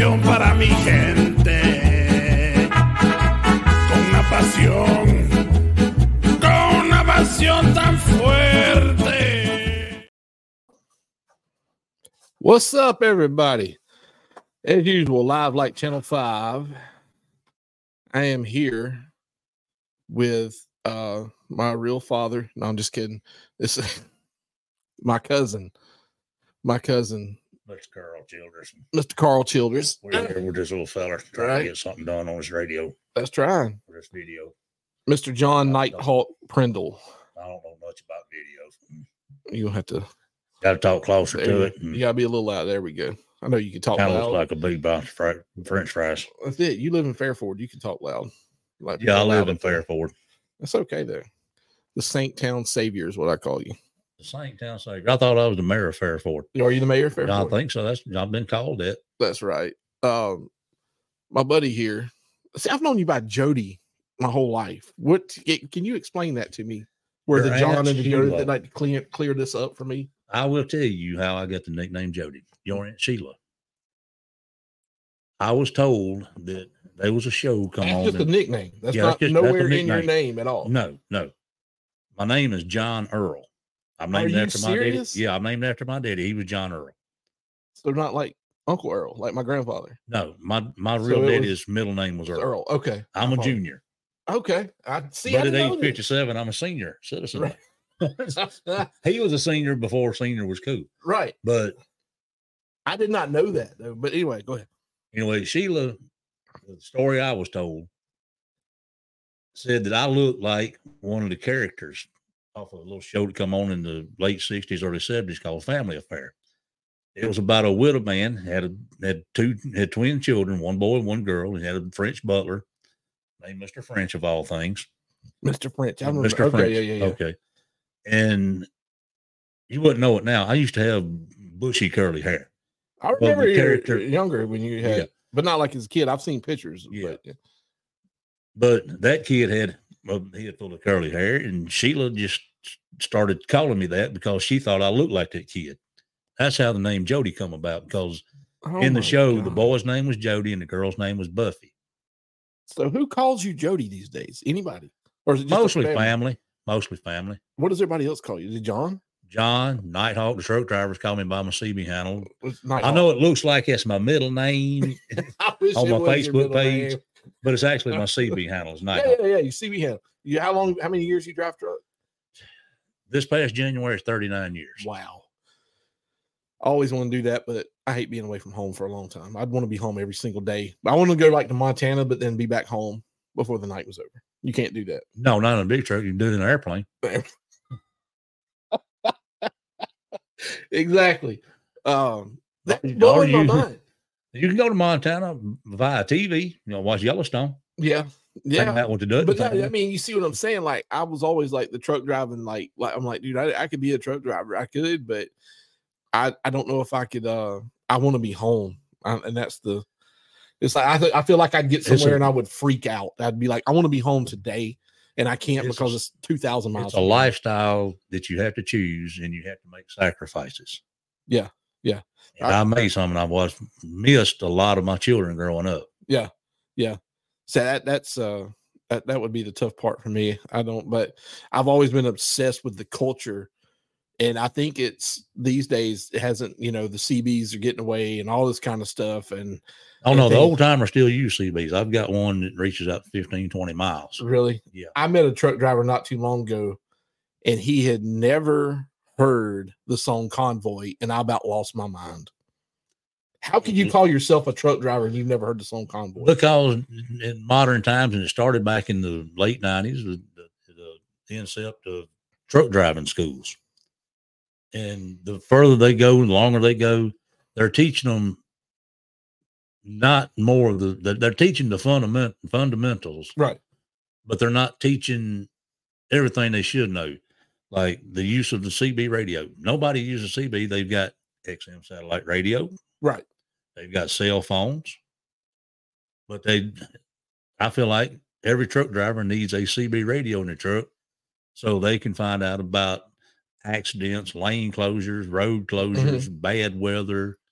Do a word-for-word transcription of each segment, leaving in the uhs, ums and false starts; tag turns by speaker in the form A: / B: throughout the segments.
A: canción para mi gente. Con una pasión, con una pasión tan fuerte.
B: What's up, everybody? As usual, live like Channel five. I am here with uh my real father. No, I'm just kidding. This is my cousin. My cousin.
C: Mister Carl Childress.
B: Mister Carl Childress.
C: We're here with this little fella trying
B: Right.
C: to get something done on his radio
B: That's trying.
C: for this video.
B: Mister John Nighthawk Prindle.
C: I don't know much about videos.
B: You'll have to
C: Got to talk closer
B: there,
C: to
B: you,
C: it.
B: you gotta be a little loud. There we go. I know you can talk
C: Kind of
B: loud.
C: looks like a big box of fri- French fries.
B: That's it. You live in Fairford. You can talk loud. Like
C: Yeah, I
B: loud
C: live in
B: up there.
C: Fairford.
B: That's okay though. The Saint Town Savior is what I call you.
C: The Saint Town Savior. I thought I was the mayor of Fairford.
B: Are you the mayor of Fairford?
C: I think so. That's I've been called that.
B: That's right. Um, my buddy here. See, I've known you by Jody my whole life. What can you explain that to me? Where
C: Your
B: the John
C: Aunt
B: and the Jody
C: Sheila.
B: that like to clear clear this up for me?
C: I will tell you how I got the nickname Jody. Your Aunt Sheila. I was told that there was a show come
B: That's
C: on.
B: just a
C: and-
B: nickname. That's
C: Yeah,
B: not
C: that's just- that's a
B: nowhere in your
C: nickname.
B: name at all.
C: No, no. My name is John Earl. I'm
B: Are
C: named
B: you
C: after my
B: serious?
C: daddy. Yeah, I'm named after my daddy. He was John Earl.
B: So they're not like Uncle Earl, like my grandfather.
C: No, my my
B: So
C: real
B: it
C: daddy's middle name was
B: It's
C: Earl.
B: Earl. Okay.
C: I'm
B: I
C: a
B: follow.
C: junior,
B: Okay. I see.
C: but
B: I
C: at
B: didn't
C: age
B: know
C: fifty-seven, I'm a senior citizen.
B: Right. that.
C: He was a senior before senior was cool.
B: Right.
C: But
B: I did not know that though. But anyway, go ahead.
C: anyway, Sheila, the story I was told said that I looked like one of the characters off of a little show to come on in the late sixties, early seventies called Family Affair. It was about a widowed man, had a, had two had twin children, one boy and one girl, and had a French butler named Mister French of all things.
B: Mister French. I remember.
C: Mister
B: Okay,
C: French.
B: yeah, yeah, yeah.
C: Okay. And you wouldn't know it now. I used to have bushy curly hair.
B: I remember
C: the
B: you were
C: character-
B: younger when you had,
C: Yeah.
B: but not like as a kid. I've seen pictures.
C: Yeah.
B: But, yeah.
C: But that kid had a head full of curly hair, and Sheila just started calling me that because she thought I looked like that kid. That's how the name Jody come about, because
B: Oh
C: in the
B: my
C: show, the
B: God.
C: boy's name was Jody and the girl's name was Buffy.
B: So who calls you Jody these days? Anybody? Or is it just a
C: Mostly
B: family?
C: family. Mostly family.
B: What does everybody else call you? Is it John?
C: John, Nighthawk, the truck drivers call me by my C B handle.
B: It's
C: I know it looks like it's my middle name,
B: I wish
C: on
B: it
C: my
B: was your
C: Facebook
B: middle
C: page.
B: name.
C: but it's actually my C B handle is
B: Yeah,
C: Nighthawk.
B: yeah, yeah. You see me handle. You how long? How many years you drive truck?
C: This past January is thirty-nine years.
B: Wow. I always want to do that, but I hate being away from home for a long time. I'd want to be home every single day. I want to go like to Montana, but then be back home before the night was over. You can't do that.
C: No, not in a big truck. You can do it in an airplane.
B: Exactly. Um, that
C: Or
B: blows my
C: you-
B: mind.
C: You can go to Montana via T V, you know, watch Yellowstone.
B: Yeah,
C: Yeah.
B: yeah.
C: Hang out with the Dutch
B: But no,
C: family.
B: I mean, you see what I'm saying? Like, I was always like the truck driving. Like, like I'm like, dude, I, I could be a truck driver. I could, but I I don't know if I could. Uh, I want to be home, I, and that's the. It's like I th- I feel like I'd get
C: It's a-
B: somewhere and I would freak out. I'd be like, I want to be home today, and I can't
C: It's a-
B: because it's two thousand miles.
C: It's a
B: from here.
C: lifestyle that you have to choose, and you have to make sacrifices.
B: Yeah, yeah.
C: And I, made some, and I was missed a lot of my children growing up.
B: Yeah, yeah. So that that's uh that that would be the tough part for me. I don't, but I've always been obsessed with the culture, and I think it's these days it hasn't. You know, the C Bs are getting away and all this kind of stuff. And
C: Oh no, the
B: they-
C: old timers still use C Bs. I've got one that reaches out fifteen, twenty miles.
B: really,
C: Yeah.
B: I met a truck driver not too long ago, and he had never heard the song Convoy, and I about lost my mind. How could you call yourself a truck driver and you've never heard the song Convoy?
C: Because in modern times, and it started back in the late nineties, the, the, the incept of truck driving schools. And the further they go, the longer they go, they're teaching them not more of the, they're, they're teaching the fundament, fundamentals,
B: Right.
C: but they're not teaching everything they should know, like the use of the C B radio. Nobody uses C B. They've got X M satellite radio.
B: Right.
C: They've got cell phones, but they, I feel like every truck driver needs a C B radio in their truck so they can find out about accidents, lane closures, road closures, bad weather,
B: Mhm.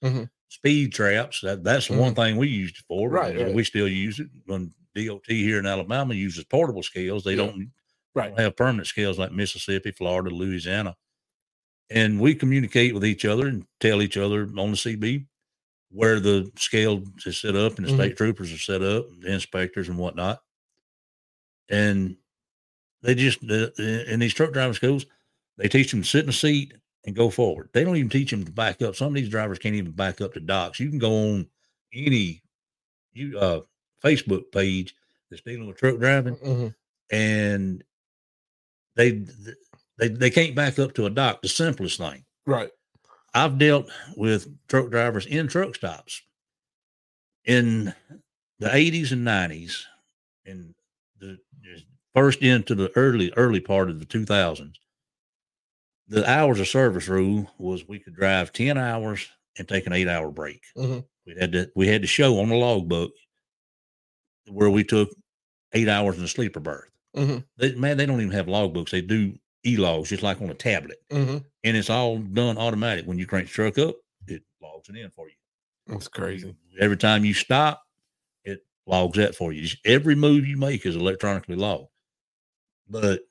C: speed traps. That that's the one thing we used it for.
B: Right,
C: and
B: right.
C: We still use it. When D O T here in Alabama uses portable scales, they
B: Yeah.
C: don't,
B: Right.
C: don't have permanent scales like Mississippi, Florida, Louisiana. And we communicate with each other and tell each other on the C B where the scale is set up and the
B: Mhm.
C: state troopers are set up, the inspectors and whatnot. And they just, uh, in these truck driving schools, they teach them to sit in a seat and go forward. They don't even teach them to back up. Some of these drivers can't even back up to docks. You can go on any you uh, Facebook page that's dealing with truck driving,
B: Mhm.
C: and they they they can't back up to a dock. The simplest thing.
B: Right.
C: I've dealt with truck drivers in truck stops in the eighties and nineties, and the first into the early early part of the two thousands. The hours of service rule was we could drive ten hours and take an eight hour break.
B: Mhm.
C: We had to we had to show on the logbook where we took eight hours in a sleeper berth.
B: Mhm.
C: They, man, they don't even have logbooks. They do e-logs just like on a tablet,
B: Mhm.
C: and it's all done automatic. When you crank the truck up, it logs it in for you.
B: That's crazy.
C: Every time you stop, it logs that for you. Just every move you make is electronically logged. But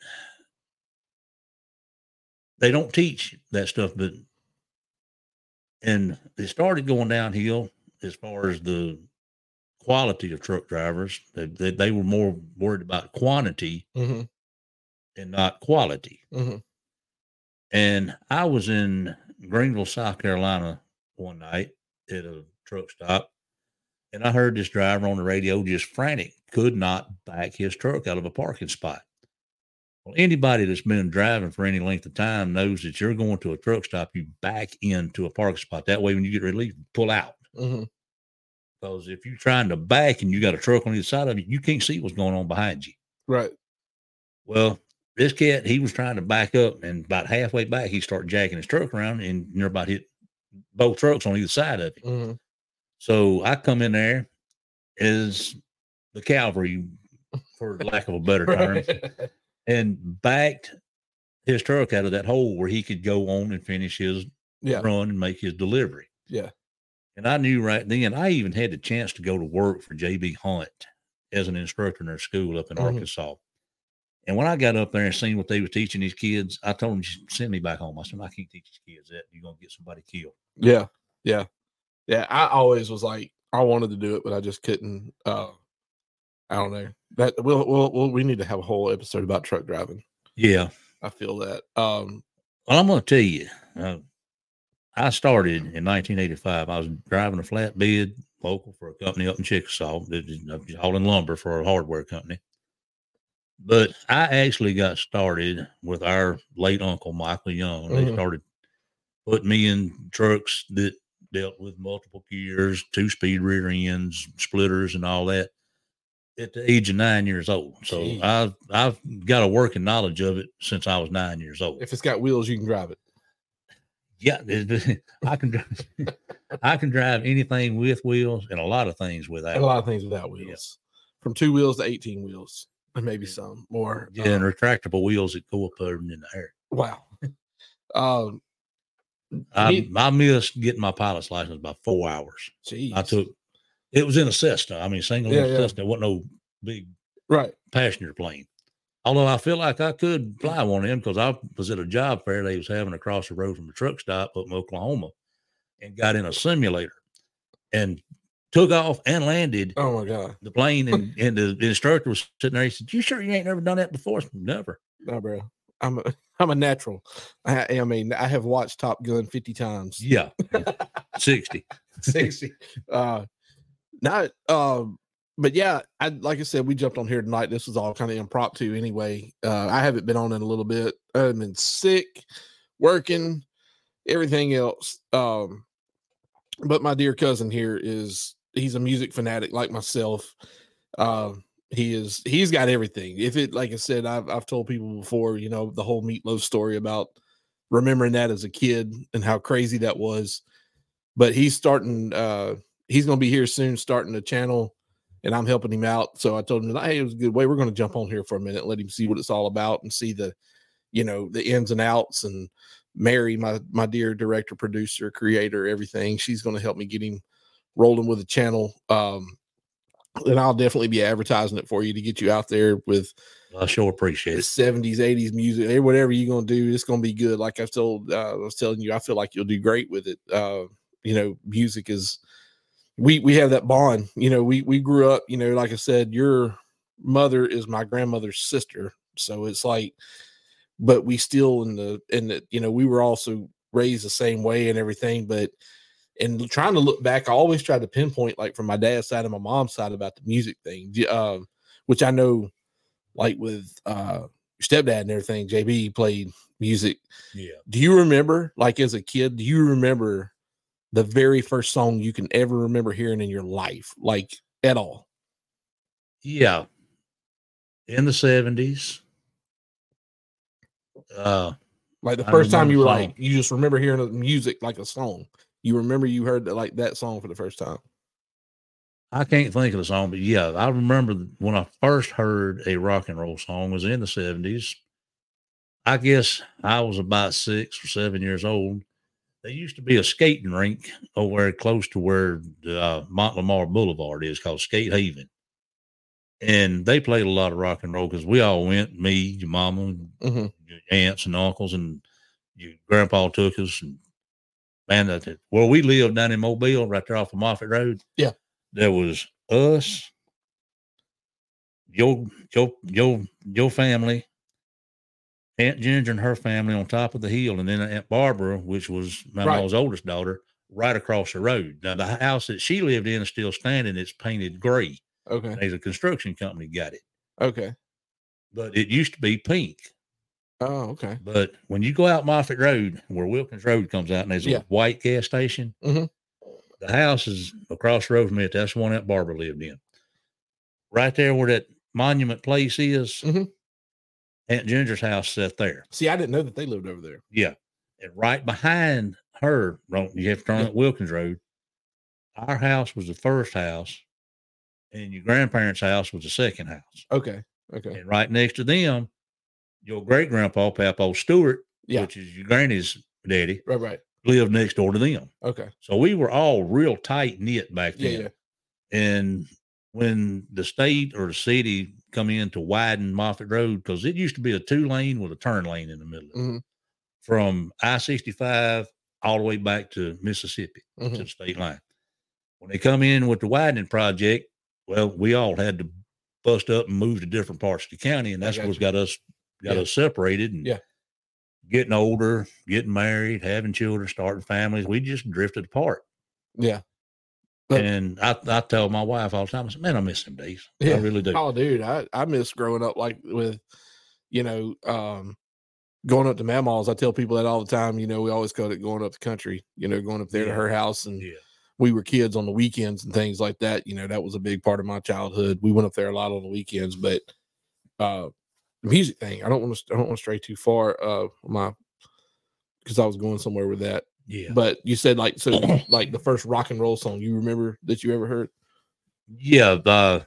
C: they don't teach that stuff. But and it started going downhill as far as the quality of truck drivers. They, they, they were more worried about quantity
B: Mhm.
C: and not quality.
B: Mhm.
C: And I was in Greenville, South Carolina one night at a truck stop, and I heard this driver on the radio just frantic, could not back his truck out of a parking spot. Well, anybody that's been driving for any length of time knows that you're going to a truck stop, you back into a parking spot. That way, when you get relief, you pull out.
B: Mhm.
C: Because if you're trying to back and you got a truck on either side of you, you can't see what's going on behind you.
B: Right.
C: Well, this cat, he was trying to back up, and about halfway back, he started jacking his truck around, and near about hit both trucks on either side of him.
B: Mhm.
C: So I come in there as the cavalry, for lack of a better term,
B: Right.
C: and backed his truck out of that hole where he could go on and finish his
B: Yeah.
C: run and make his delivery.
B: Yeah.
C: And I knew right then, I even had the chance to go to work for J B Hunt as an instructor in their school up in
B: Mhm.
C: Arkansas. And when I got up there and seen what they were teaching these kids, I told them, just send me back home. I said, I can't teach these kids that. You're going to get somebody killed.
B: Yeah. Yeah. Yeah. I always was like, I wanted to do it, but I just couldn't. Uh, I don't know. That we'll, we'll, we'll, we need to have a whole episode about truck driving.
C: Yeah.
B: I feel that. Um,
C: Well, I'm going to tell you, uh, I started in nineteen eighty-five. I was driving a flatbed local for a company up in Chickasaw, hauling lumber for a hardware company. But I actually got started with our late uncle, Michael Young. They
B: Mhm.
C: started putting me in trucks that dealt with multiple gears, two-speed rear ends, splitters, and all that at the age of nine years old. So
B: Jeez.
C: I've I've got a working knowledge of it since I was nine years old.
B: if it's got wheels, you can drive it.
C: Yeah, I can drive, I can drive anything with wheels and a lot of things without.
B: And a lot of things without wheels, from two wheels to eighteen wheels, and maybe some more.
C: Yeah, and
B: Uh,
C: retractable wheels that go up there and in the air.
B: wow. Um,
C: I,
B: me-
C: I missed getting my pilot's license by four hours.
B: geez.
C: I took it was in a Cessna. I mean, single
B: Yeah,
C: engine
B: yeah.
C: Cessna. It wasn't no big
B: right.
C: passenger plane. Although I feel like I could fly one of them because I was at a job fair they was having across the road from a truck stop up in Oklahoma, and got in a simulator and took off and landed
B: Oh my god.
C: the plane. And, and the, the instructor was sitting there. He said, "You sure you ain't never done that before?" I said, "Never."
B: No, bro. I'm a, I'm a natural. I, I mean, I have watched Top Gun fifty times.
C: Yeah, sixty.
B: sixty. Uh, not, um, but yeah, I like I said, we jumped on here tonight. This was all kind of impromptu anyway. Uh, I haven't been on in a little bit. I've been sick, working, everything else. Um, but my dear cousin here is he's a music fanatic like myself. Um, he is he's got everything. If it like I said, I've I've told people before, you know, the whole Meatloaf story about remembering that as a kid and how crazy that was. But he's starting uh he's gonna be here soon, starting a channel, and I'm helping him out. So I told him, hey, it was a good way. We're gonna jump on here for a minute, let him see what it's all about and see the, you know, the ins and outs and Mary, my my dear director, producer, creator, everything. She's going to help me get him rolling with the channel. Um, and I'll definitely be advertising it for you to get you out there with.
C: I sure appreciate
B: the
C: it.
B: seventies, eighties music, eh, whatever you're going to do, it's going to be good. Like I've told, uh, I was telling you, I feel like you'll do great with it. Uh, you know, music is, we, we have that bond, you know, we, we grew up, you know, like I said, your mother is my grandmother's sister. So it's like, but we still in the, in the, you know, we were also raised the same way and everything, but, and trying to look back, I always tried to pinpoint, like from my dad's side and my mom's side about the music thing, um, which I know, like with uh, your stepdad and everything, J B played music.
C: Yeah.
B: Do you remember, like as a kid, do you remember the very first song you can ever remember hearing in your life, like at all?
C: Yeah. In the seventies. Uh,
B: like the
C: I
B: first time you were
C: song.
B: like, you just remember hearing the music like a song. You remember you heard that, like that song for the first time.
C: I can't think of the song, but yeah, I remember when I first heard a rock and roll song was in the seventies. I guess I was about six or seven years old. There used to be a skating rink over close to where uh, Montlemar Boulevard is, called Skate Haven. And they played a lot of rock and roll because we all went, me, your mama,
B: mm-hmm.
C: your aunts and uncles, and your grandpa took us. And man, that where we lived down in Mobile, right there off of Moffett Road.
B: Yeah.
C: There was us, your your your your family, Aunt Ginger and her family on top of the hill, and then Aunt Barbara, which was my
B: Right.
C: mom's oldest daughter, right across the road. Now the house that she lived in is still standing. It's painted gray.
B: Okay.
C: There's a construction company got it.
B: Okay.
C: But it used to be pink.
B: Oh, okay.
C: But when you go out Moffett Road, where Wilkins Road comes out, and there's
B: Yeah.
C: a white gas station.
B: Mm-hmm.
C: The house is across the road from it. That's the one that Barbara lived in. Right there where that Monument Place is,
B: mm-hmm.
C: Aunt Ginger's house sat there.
B: See, I didn't know that they lived over there.
C: Yeah. And right behind her, you have to turn
B: yeah.
C: up Wilkins Road. Our house was the first house, and your grandparents' house was the second house.
B: Okay. Okay.
C: And right next to them, your great grandpa, Papo Stewart,
B: yeah.
C: which is your granny's daddy,
B: right, right.
C: lived next door to them.
B: Okay.
C: So we were all real tight knit back then.
B: Yeah, yeah.
C: And when the state or the city come in to widen Moffett Road, because it used to be a two lane with a turn lane in the middle of it,
B: mm-hmm.
C: from I sixty-five all the way back to Mississippi,
B: mm-hmm.
C: to the state line. When they come in with the widening project, well, we all had to bust up and move to different parts of the county, and that's what's got us got
B: yeah.
C: us separated. And
B: yeah.
C: getting older, getting married, having children, starting families, we just drifted apart.
B: Yeah.
C: But, and I, I tell my wife all the time, I said, man, I miss them days.
B: Yeah.
C: I really do.
B: Oh, dude, I, I miss growing up like with, you know, um, going up to Mama's. I tell people that all the time. You know, we always call it going up the country, you know, going up there
C: yeah.
B: to her house. And
C: yeah.
B: we were kids on the weekends and things like that. You know, that was a big part of my childhood. We went up there a lot on the weekends, but uh, the music thing, I don't want to, I don't want to stray too far. Uh, my, because I was going somewhere with that.
C: Yeah.
B: But you said like, so like the first rock and roll song you remember that you ever heard?
C: Yeah. Uh,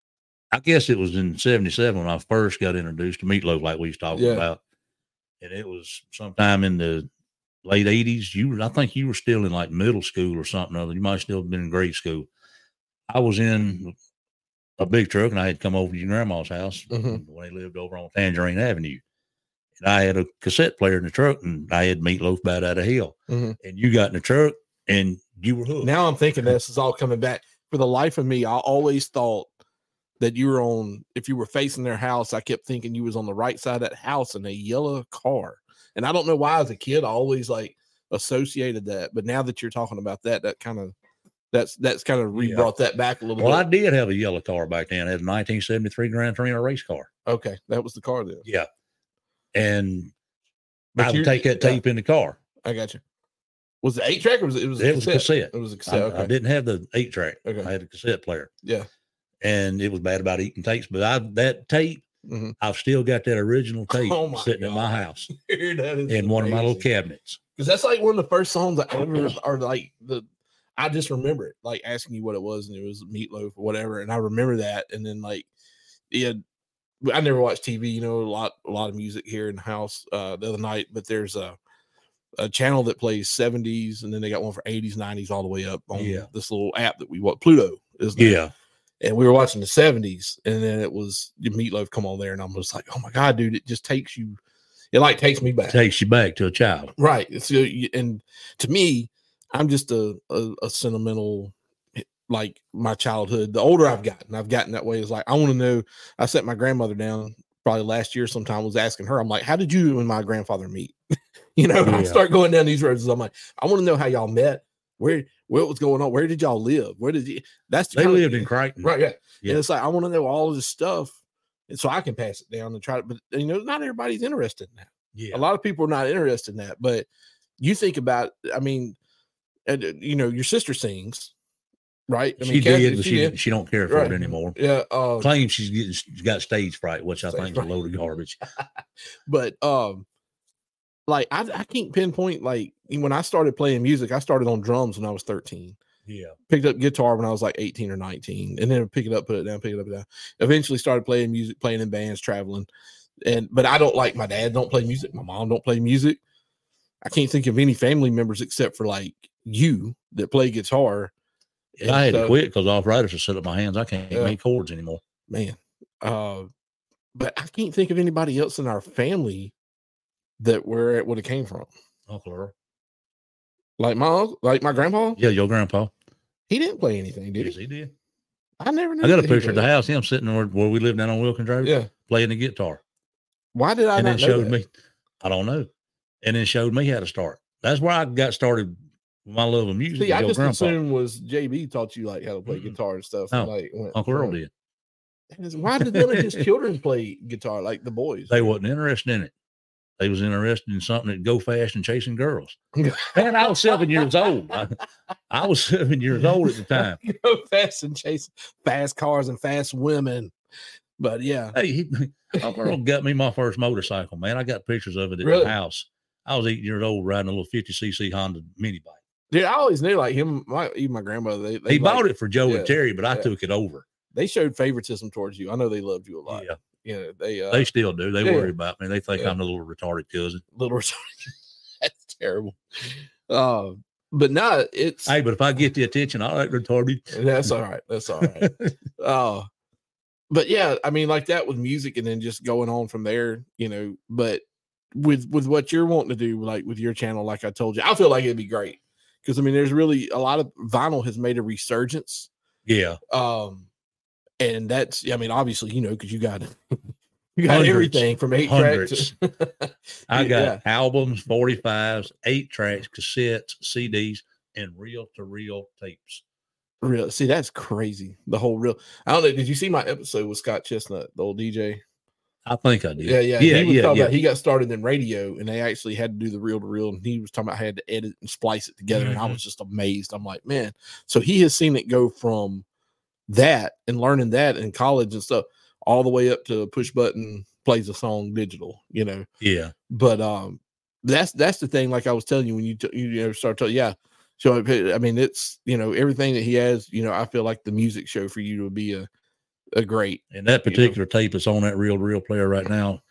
C: I guess it was in seventy-seven when I first got introduced to Meatloaf, like we was talking
B: yeah.
C: about. And it was sometime in the late eighties. You, I think you were still in like middle school or something or other. You might have still been in grade school. I was in a big truck and I had come over to your grandma's house
B: mm-hmm.
C: when they lived over on Tangerine Avenue. And I had a cassette player in the truck and I had Meatloaf Bad Out of Hell.
B: Mm-hmm.
C: And you got in the truck and you were hooked.
B: Now I'm thinking this is all coming back. For the life of me, I always thought that you were on, if you were facing their house, I kept thinking you was on the right side of that house in a yellow car. And I don't know why as a kid, I always like associated that. But now that you're talking about that, that kind of, that's, that's kind of re-brought yeah. that back a little
C: well,
B: bit.
C: I did have a yellow car back then. I had a nineteen seventy-three Gran Torino race car.
B: Okay. That was the car then.
C: Yeah. And
B: but
C: I would take that tape yeah. in the car.
B: I got you. Was it eight track or was it, it was a
C: it
B: cassette?
C: was cassette.
B: It was a cassette.
C: I,
B: okay.
C: I didn't have the eight track.
B: Okay.
C: I had a cassette player.
B: Yeah.
C: And it was bad about eating tapes, but I that tape,
B: mm-hmm.
C: I've still got that original tape
B: oh
C: sitting
B: God.
C: in my house.
B: Dude, that is
C: in one of my little cabinets.
B: Because that's like one of the first songs I ever are like the I just remember it, like asking you what it was, and it was Meatloaf or whatever. And I remember that. And then like yeah, I never watched T V, you know, a lot a lot of music here in the house uh the other night, but there's a a channel that plays seventies, and then they got one for eighties, nineties, all the way up on
C: Yeah.
B: this little app that we watch. Pluto is there.
C: Yeah.
B: And we were watching the seventies, and then it was Meatloaf come on there, and I'm just like, oh my God, dude, it just takes you, it like takes me back.
C: Takes you back to a child.
B: Right. So, you- and to me, I'm just a, a, a sentimental, like my childhood. The older I've gotten, I've gotten that way. Is like, I want to know. I sat my grandmother down probably last year sometime, was asking her, I'm like, how did you and my grandfather meet? you know, I
C: Yeah.
B: start going down these roads. I'm like, I want to know how y'all met. Where, what was going on? Where did y'all live? Where did you, that's the
C: They
B: kind of-
C: lived in Crichton.
B: right. Yeah.
C: Yeah.
B: And it's like, I want to know all of this stuff. And so I can pass it down and try to, but you know, not everybody's interested in that.
C: Yeah.
B: A lot of people are not interested in that, but you think about, I mean, and, uh, you know, your sister sings, right? I
C: she
B: mean, Kathy,
C: did, but she, she don't care for
B: Right.
C: it anymore.
B: Yeah. Uh,
C: Claims she's getting she's got stage fright, which I
B: Stage
C: think is a
B: fright.
C: load of garbage.
B: but, um, like, I, I can't pinpoint, like, when I started playing music, I started on drums when I was thirteen.
C: Yeah.
B: Picked up guitar when I was like eighteen or nineteen, and then pick it up, put it down, pick it up, put it down. Eventually started playing music, playing in bands, traveling. And, but I don't like, my dad don't play music. My mom don't play music. I can't think of any family members except for like you that play guitar.
C: Yeah, I had
B: so,
C: to quit because arthritis has set up my hands. I can't
B: Yeah.
C: make chords anymore.
B: Man. Uh, but I can't think of anybody else in our family that where it would have came from.
C: Uncle Earl.
B: Like my uncle, like my grandpa,
C: Yeah, your grandpa.
B: he didn't play anything, did
C: Yes,
B: he?
C: he did.
B: I never knew.
C: I got a
B: that he
C: picture at the
B: played.
C: house. Him sitting where, where we lived down on Wilkins Road,
B: Yeah.
C: playing the guitar,
B: Why did I
C: and
B: not
C: then
B: know
C: showed
B: that?
C: me. I don't know, and then showed me how to start. That's where I got started with my love of music.
B: See, I
C: your
B: just
C: grandpa,
B: assumed was J B taught you like how to play
C: Mm-mm.
B: guitar and stuff.
C: No,
B: and, like went,
C: Uncle Earl
B: oh.
C: did.
B: And it's- Why did none of his children play guitar like the boys?
C: They wasn't interested in it. They was interested in something that go fast and chasing girls. Man, I was seven years old. I, I was seven years old at the time.
B: Go fast and chase fast cars and fast women. But yeah,
C: Hey, he, Uncle Earl got me my first motorcycle, man. I got pictures of it at
B: Really?
C: the house. I was eight years old riding a little fifty c c Honda mini bike.
B: dude, I always knew like him, my even my grandmother. They, they
C: He
B: like,
C: bought it for Joe
B: yeah,
C: and Terry, but I
B: yeah.
C: took it over.
B: They showed favoritism towards you. I know they loved you a lot.
C: Yeah,
B: You know, they uh
C: they still do. They
B: yeah.
C: worry about me. They think
B: Yeah.
C: I'm the little retarded cousin.
B: little that's terrible. Uh, but no, it's
C: Hey, but if I get the attention, I like retarded.
B: that's all right. That's all right. uh but yeah, I mean, like that with music and then just going on from there, you know, but with with what you're wanting to do, like with your channel, like I told you, I feel like it'd be great. Because I mean, there's really a lot of vinyl has made a resurgence.
C: Yeah,
B: Um, and that's I mean, obviously, you know, because you got you got
C: Hundreds.
B: everything from eight tracks.
C: Hundreds. I got
B: Yeah.
C: albums, forty-fives, eight tracks, cassettes, C Ds, and reel to reel tapes.
B: Real see, that's crazy. The whole real I don't know. Did you see my episode with Scott Chestnut, the old D J?
C: I think I did.
B: Yeah, yeah,
C: yeah,
B: He was
C: yeah.
B: talking
C: yeah.
B: about he got started in radio and they actually had to do the reel to reel, and he was talking about how he had to edit and splice it together. And I
C: Mhm.
B: was just amazed. I'm like, man, so he has seen it go from that and learning that in college and stuff all the way up to push button, plays a song digital, you know.
C: yeah.
B: But um that's that's the thing, like I was telling you when you t- you know start telling yeah. So I mean, it's you know everything that he has. You know, I feel like the music show for you would be a a great.
C: And that
B: You know.
C: particular tape that's on that reel to reel player right now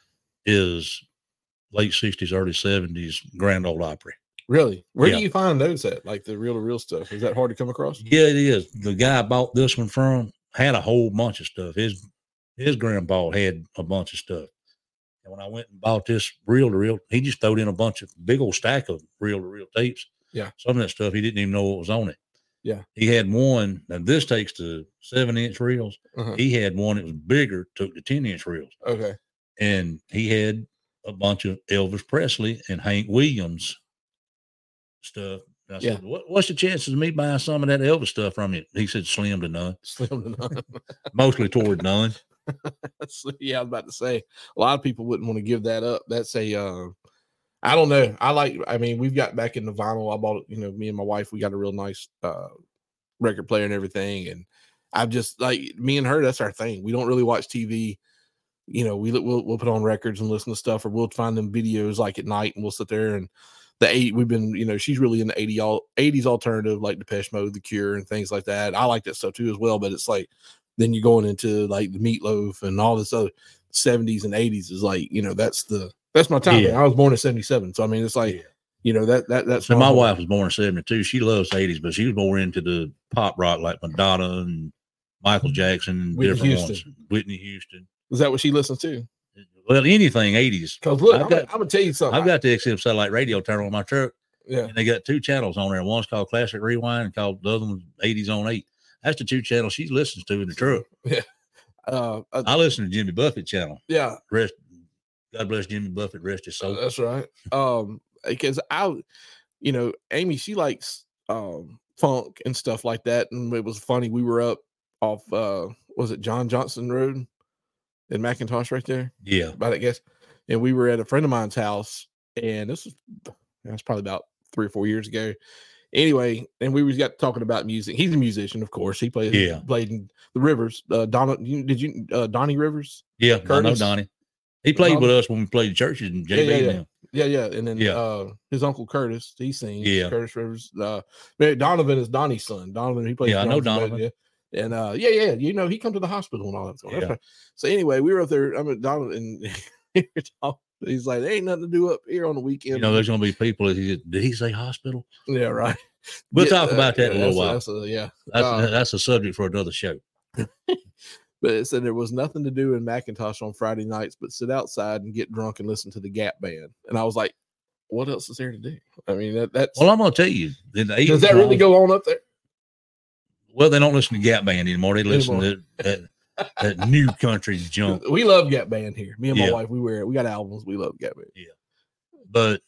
C: is late sixties, early seventies Grand Ole Opry.
B: Really, where
C: Yeah.
B: do you find those at? Like the real to real stuff? Is that hard to come across?
C: Yeah, it is. The guy I bought this one from had a whole bunch of stuff. His his grandpa had a bunch of stuff. And when I went and bought this reel to reel, he just throwed in a bunch of big old stack of reel to reel tapes.
B: Yeah.
C: Some of that stuff he didn't even know what was on it.
B: Yeah.
C: He had one, and this takes the seven inch reels.
B: Uh-huh.
C: He had one that was bigger, took the ten inch reels.
B: Okay.
C: And he had a bunch of Elvis Presley and Hank Williams stuff. And I
B: Yeah.
C: said, what, what's the chances of me buying some of that Elvis stuff from you? He said, slim to none,
B: Slim to none.
C: mostly toward none.
B: So, yeah, I was about to say a lot of people wouldn't want to give that up. That's a uh I don't know. I like I mean, we've got back into vinyl. I bought, you know, me and my wife, we got a real nice uh record player and everything. And I've just like me and her, that's our thing. We don't really watch T V. You know, we we'll we'll put on records and listen to stuff, or we'll find them videos like at night and we'll sit there and the eight we've been, you know, she's really in the eighty all eighties alternative, like Depeche Mode, The Cure, and things like that. I like that stuff too as well, but it's like then you're going into like the Meatloaf and all this other seventies and eighties is like, you know, that's the that's my time.
C: Yeah.
B: I was born in seventy-seven. So I mean it's like
C: Yeah.
B: You know, that that that's
C: so my wife was born in seventy-two. She loves eighties, but she was more into the pop rock like Madonna and Michael Jackson and
B: Whitney
C: different
B: Houston.
C: ones. Whitney Houston.
B: Is that what she listens to?
C: Well, anything eighties.
B: Because look,
C: I've
B: I'm,
C: got,
B: gonna, I'm gonna tell you something.
C: I've got the X M satellite radio turn on my truck.
B: Yeah.
C: And they got two channels on there. One's called Classic Rewind and called the other one's eighties on eight. That's the two channels she listens to in the truck.
B: Yeah. Uh, uh,
C: I listen to Jimmy Buffett channel.
B: Yeah.
C: Rest, God bless Jimmy Buffett, rest his soul.
B: Uh, that's right. Um, because I, you know, Amy, she likes um funk and stuff like that. And it was funny. We were up off uh was it John Johnson Road in McIntosh right there?
C: Yeah.
B: About I guess. And we were at a friend of mine's house, and this was that's probably about three or four years ago. Anyway, and we was got talking about music. He's a musician, of course. He played
C: yeah.
B: played in the Rivers. Uh Donna, did you uh Donnie Rivers?
C: Yeah, Curtis? I know Donnie. He played
B: Donnie.
C: with us when we played churches and J B.
B: Yeah, yeah, yeah.
C: Now.
B: Yeah, yeah. And then
C: yeah.
B: uh his uncle Curtis, he sings.
C: Yeah.
B: Curtis Rivers. Uh Donovan is Donnie's son. Donovan, he plays.
C: Yeah, I know Donovan.
B: Yeah. And uh yeah, yeah, you know, he come to the hospital and all that. So, yeah. right. So anyway, we were up there. I mean Donovan and he's like, there ain't nothing to do up here on the weekend.
C: You know, there's gonna be people that he, did he say hospital?
B: Yeah, right.
C: We'll
B: yeah,
C: talk about that
B: uh,
C: in a little while.
B: That's a, yeah.
C: That's
B: uh,
C: that's a subject for another show.
B: But it said there was nothing to do in McIntosh on Friday nights but sit outside and get drunk and listen to the Gap Band. And I was like, what else is there to do? I mean, that, that's
C: well, I'm gonna tell you.
B: Does that really go on up there?
C: Well, they don't listen to Gap Band anymore. They listen anymore. to that, that new country junk.
B: We love Gap Band here. Me and my
C: yeah.
B: wife, we wear it. We got albums. We love Gap Band.
C: Yeah. But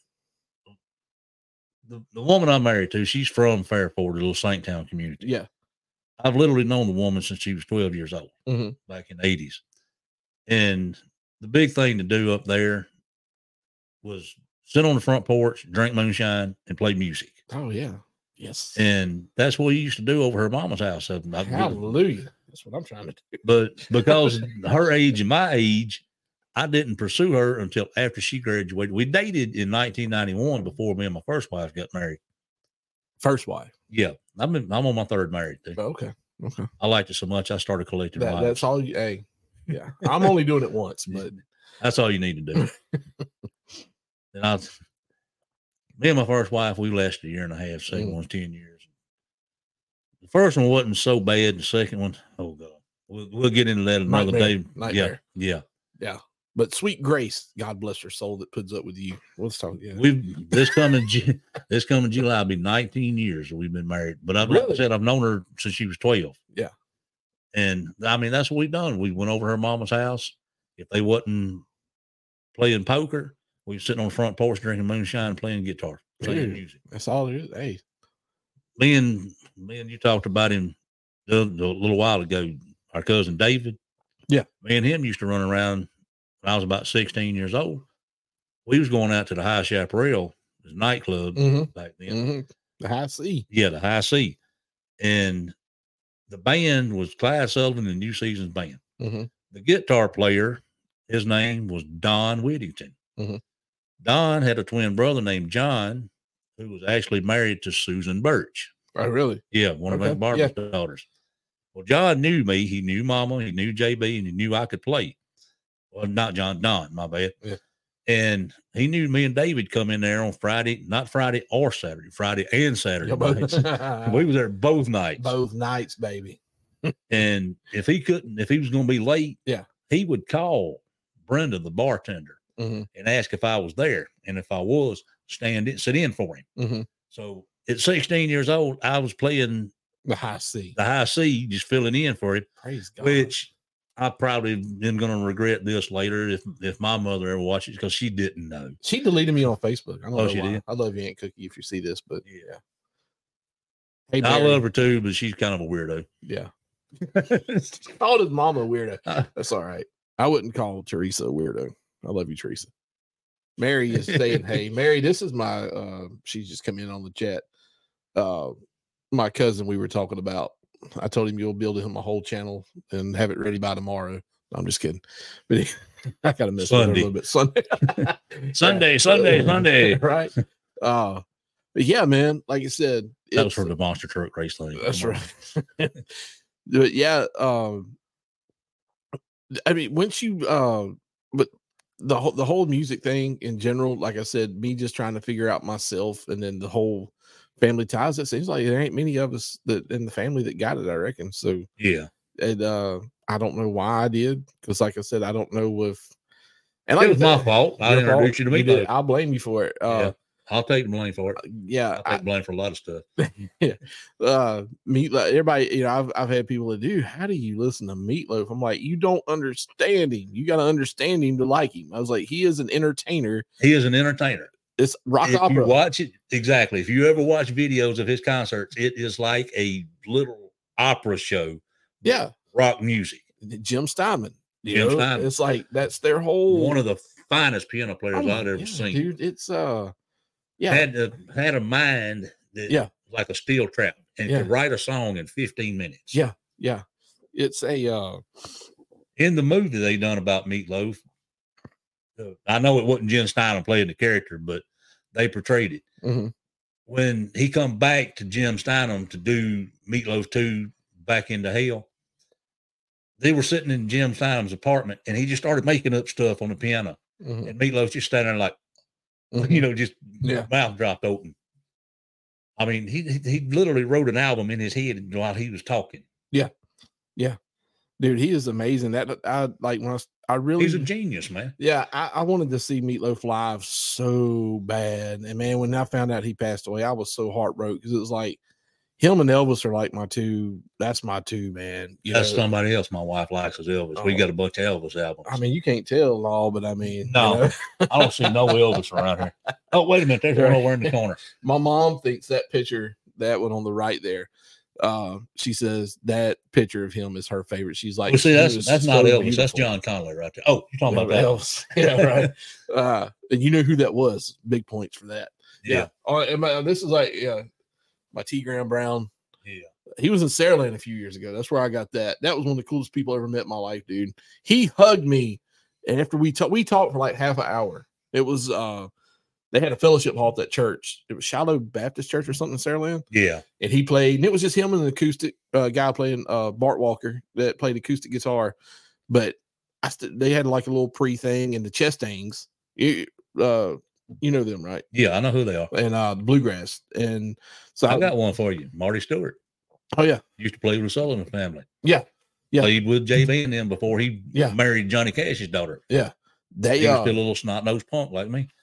C: the, the woman I'm married to, she's from Fairport, a little Sainttown community.
B: Yeah.
C: I've literally known the woman since she was twelve years old,
B: mm-hmm.
C: back in the eighties. And the big thing to do up there was sit on the front porch, drink moonshine, and play music.
B: Oh, yeah. Yes.
C: And that's what we used to do over her mama's house.
B: Hallelujah. That's what I'm trying to do.
C: But because her age and my age, I didn't pursue her until after she graduated. We dated in nineteen ninety-one before me and my first wife got married.
B: First wife?
C: Yeah. I'm, in, I'm on my third married. Too.
B: Okay. Okay.
C: I liked it so much, I started collecting
B: that, That's all you, hey, yeah. I'm only doing it once, but.
C: That's all you need to do. And I, me and my first wife, we lasted a year and a half. Second mm. one's ten years. The first one wasn't so bad. The second one, oh God, we'll, we'll get into that another
B: Nightmare.
C: day.
B: Nightmare.
C: Yeah, yeah,
B: yeah. But sweet Grace, God bless her soul, that puts up with you. Let's talk. Yeah,
C: we've this coming this coming July will be nineteen years that we've been married. But I've really? like I said, I've known her since she was twelve.
B: Yeah,
C: and I mean that's what we've done. We went over her mama's house. If they wasn't playing poker, we were sitting on the front porch drinking moonshine and playing guitar, playing Dude, music.
B: That's all it is. Hey,
C: me and me and you talked about him the, the, a little while ago. Our cousin David.
B: Yeah,
C: me and him used to run around when I was about sixteen years old. We was going out to the High Chaparral, the nightclub
B: mm-hmm.
C: back then.
B: Mm-hmm. The High C.
C: Yeah, the High C. And the band was Clyde Sullivan and New Seasons Band.
B: Mm-hmm.
C: The guitar player, his name was Don Whittington.
B: Mm-hmm.
C: Don had a twin brother named John, who was actually married to Susan Birch.
B: Oh, really?
C: Yeah, one
B: okay.
C: of Aunt Barbara's
B: yeah.
C: daughters. Well, John knew me. He knew Mama. He knew J B, and he knew I could play. Well, not John, Don, my bad.
B: Yeah.
C: And he knew me and David come in there on Friday, not Friday or Saturday, Friday and Saturday nights. We was there both nights.
B: Both nights, baby.
C: And if he couldn't, if he was going to be late,
B: yeah,
C: he would call Brenda, the bartender,
B: mm-hmm.
C: and ask if I was there. And if I was, stand in, sit in for him.
B: Mm-hmm.
C: So at sixteen years old, I was playing
B: the High C,
C: the High C, just filling in for him.
B: Praise God.
C: Which I probably am going to regret this later if if my mother ever watches, because she didn't know.
B: She deleted me on Facebook. I don't
C: oh,
B: know
C: she
B: why.
C: did?
B: I love you, Aunt Cookie, if you see this, but
C: yeah.
B: Hey,
C: I love her too, but she's kind of a weirdo.
B: Yeah. Called his mama a weirdo. That's all right. I wouldn't call Teresa a weirdo. I love you, Teresa. Mary is saying, hey, Mary, this is my, uh, she's just come in on the chat. Uh, my cousin we were talking about. I told him you'll build him a whole channel and have it ready by tomorrow. I'm just kidding. But he, I got to miss it a little bit. Sunday.
C: Sunday, Sunday, Sunday.
B: Right. Uh, but yeah, man, like I said,
C: that was for the monster truck race thing.
B: That's right. But yeah, um, I mean, once you, uh, but the whole the whole music thing in general, like I said, me just trying to figure out myself, and then the whole family ties. It seems like there ain't many of us that in the family that got it, I reckon. So
C: yeah,
B: and uh, I don't know why I did, because like I said, I don't know if. And like
C: it was
B: I
C: my
B: said,
C: fault. I
B: your fault.
C: introduced you to
B: You
C: me.
B: did. I'll blame you for it. Uh,
C: yeah, I'll take the blame for it.
B: yeah,
C: I'll take blame for a lot of stuff.
B: yeah. Uh, meat like everybody, you know, I've I've had people that do. How do you listen to Meatloaf? I'm like, you don't understand him. You got to understand him to like him. I was like, he is an entertainer.
C: He is an entertainer.
B: It's rock
C: if
B: opera.
C: You watch it exactly. If you ever watch videos of his concerts, it is like a little opera show.
B: Yeah,
C: rock music.
B: Jim Steinman. You
C: Jim
B: know,
C: Steinman.
B: It's like that's their whole
C: one of the finest piano players
B: oh,
C: I've ever
B: yeah,
C: seen.
B: Dude, it's uh, yeah,
C: had a, had a mind that
B: yeah,
C: like a steel trap, and
B: yeah.
C: could write a song in fifteen minutes.
B: Yeah, yeah. It's a uh,
C: in the movie they done about Meatloaf. Uh, I know it wasn't Jim Steinman playing the character, but they portrayed it.
B: Mm-hmm.
C: When he come back to Jim Steinman to do Meatloaf two, Back into Hell, they were sitting in Jim Steinman's apartment, and he just started making up stuff on the piano. Mm-hmm. And Meatloaf just standing there like, mm-hmm. you know, just yeah. mouth dropped open. I mean, he he literally wrote an album in his head while he was talking.
B: Yeah, yeah, dude, he is amazing. That I like when I, I really
C: he's a genius, man.
B: Yeah, I, I wanted to see Meatloaf live so bad, and man, when I found out he passed away, I was so heartbroken because it was like him and Elvis are like my two. That's my two, man. You
C: that's
B: know?
C: Somebody else my wife likes is Elvis. Oh. We got a bunch of Elvis albums.
B: I mean, you can't tell all, but I mean,
C: no,
B: you know?
C: I don't see no Elvis around here. Oh, wait a minute, there's one over in the corner.
B: My mom thinks that picture, that one on the right there, uh, she says that picture of him is her favorite. She's like,
C: well, see, that's that's
B: so
C: not Elvis.
B: Beautiful.
C: That's John Connolly right there. Oh, you're talking
B: yeah,
C: about that
B: Elvis? Yeah, right. uh, and you know who that was? Big points for that. Yeah. yeah. Oh, and my, this is like, yeah, my T. Graham Brown.
C: Yeah.
B: He was in Saraland a few years ago. That's where I got that. That was one of the coolest people I ever met in my life, dude. He hugged me, and after we talked, we talked for like half an hour. It was uh, they had a fellowship hall at that church. It was Shiloh Baptist Church or something in Saraland.
C: Yeah,
B: and he played, and it was just him and an acoustic uh, guy playing uh, Bart Walker that played acoustic guitar. But I st- they had like a little pre thing and the Chastains. You, uh, you know them, right?
C: Yeah, I know who they are.
B: And uh, the Bluegrass, and so
C: I got one for you, Marty Stewart.
B: Oh yeah,
C: used to play with the Sullivan family.
B: Yeah, yeah.
C: Played with J B and them before he
B: yeah.
C: married Johnny Cash's daughter.
B: Yeah,
C: they he was uh, still a little snot nosed punk like me.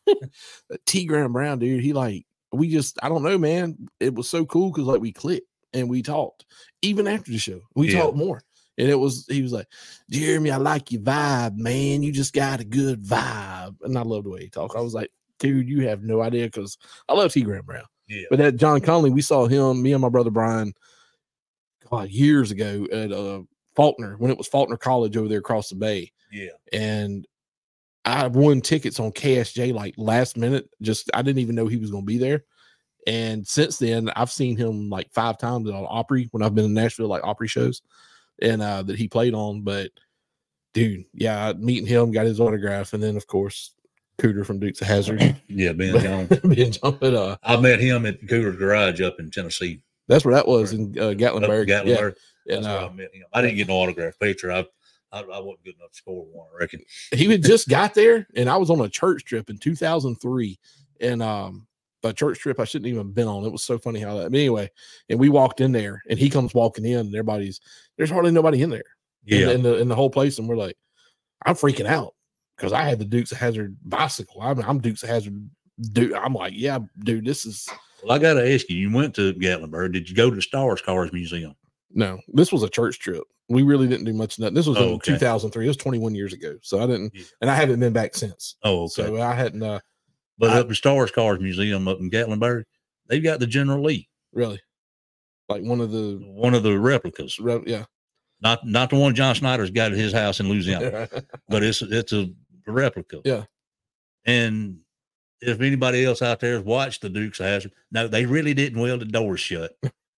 B: T. Graham Brown, dude. He like we just I don't know, man. It was so cool because like we clicked and we talked even after the show. We yeah. talked more, and it was he was like, Jeremy, I like your vibe, man. You just got a good vibe, and I love the way he talked. I was like, dude, you have no idea because I love T. Graham Brown.
C: Yeah.
B: But at John Conley, we saw him, me and my brother Brian, God, years ago at uh, Faulkner, when it was Faulkner College over there across the bay.
C: Yeah.
B: And I won tickets on K S J like last minute. Just I didn't even know he was going to be there. And since then, I've seen him like five times on Opry when I've been in Nashville, like Opry shows, and uh, that he played on. But dude, yeah, meeting him, got his autograph, and then of course Cooter from Dukes of Hazzard.
C: Yeah, Ben Jones.
B: Ben Jones. But, uh,
C: I met him at Cooter's garage up in Tennessee.
B: That's where that was in uh, Gatlinburg.
C: Gatlinburg.
B: Yeah.
C: That's
B: and, uh,
C: where I met him. I didn't get no autograph picture. I, I I wasn't good enough to score one, I reckon.
B: He had just got there, and I was on a church trip in two thousand three. And um, a church trip I shouldn't even have been on. It was so funny how that. But anyway, and we walked in there, and he comes walking in, and everybody's there's hardly nobody in there.
C: Yeah.
B: In, in the in the whole place, and we're like, I'm freaking out. Because I had the Dukes of Hazzard bicycle. I'm, I'm Dukes of Hazzard. Dude, I'm like, yeah, dude, this is.
C: Well, I got to ask you, you went to Gatlinburg. Did you go to the Stars Cars Museum?
B: No, this was a church trip. We really didn't do much of that. This was
C: oh,
B: in
C: okay.
B: two thousand three. It was twenty-one years ago. So I didn't, yeah. and I haven't been back since.
C: Oh, okay.
B: So I hadn't. Uh,
C: but
B: I,
C: up the Stars Cars Museum up in Gatlinburg, they've got the General Lee.
B: Really? Like one of the.
C: One of the replicas.
B: Re- yeah.
C: Not not the one John Snyder's got at his house in Louisiana, but it's it's a replica.
B: Yeah.
C: And if anybody else out there has watched the Dukes of Hazzard, no, they really didn't weld the doors shut.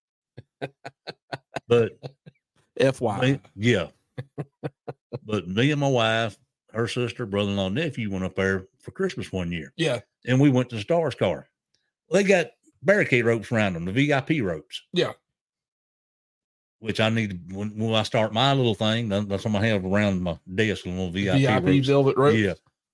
C: But
B: F Y.
C: Me, yeah. But me and my wife, her sister, brother-in-law, nephew went up there for Christmas one year.
B: Yeah.
C: And we went to the Stars Car. Well, they got barricade ropes around them, the V I P ropes.
B: Yeah.
C: Which I need when, when I start my little thing. That's what I have around my desk, a little V I P,
B: V I P velvet rope.
C: Yeah.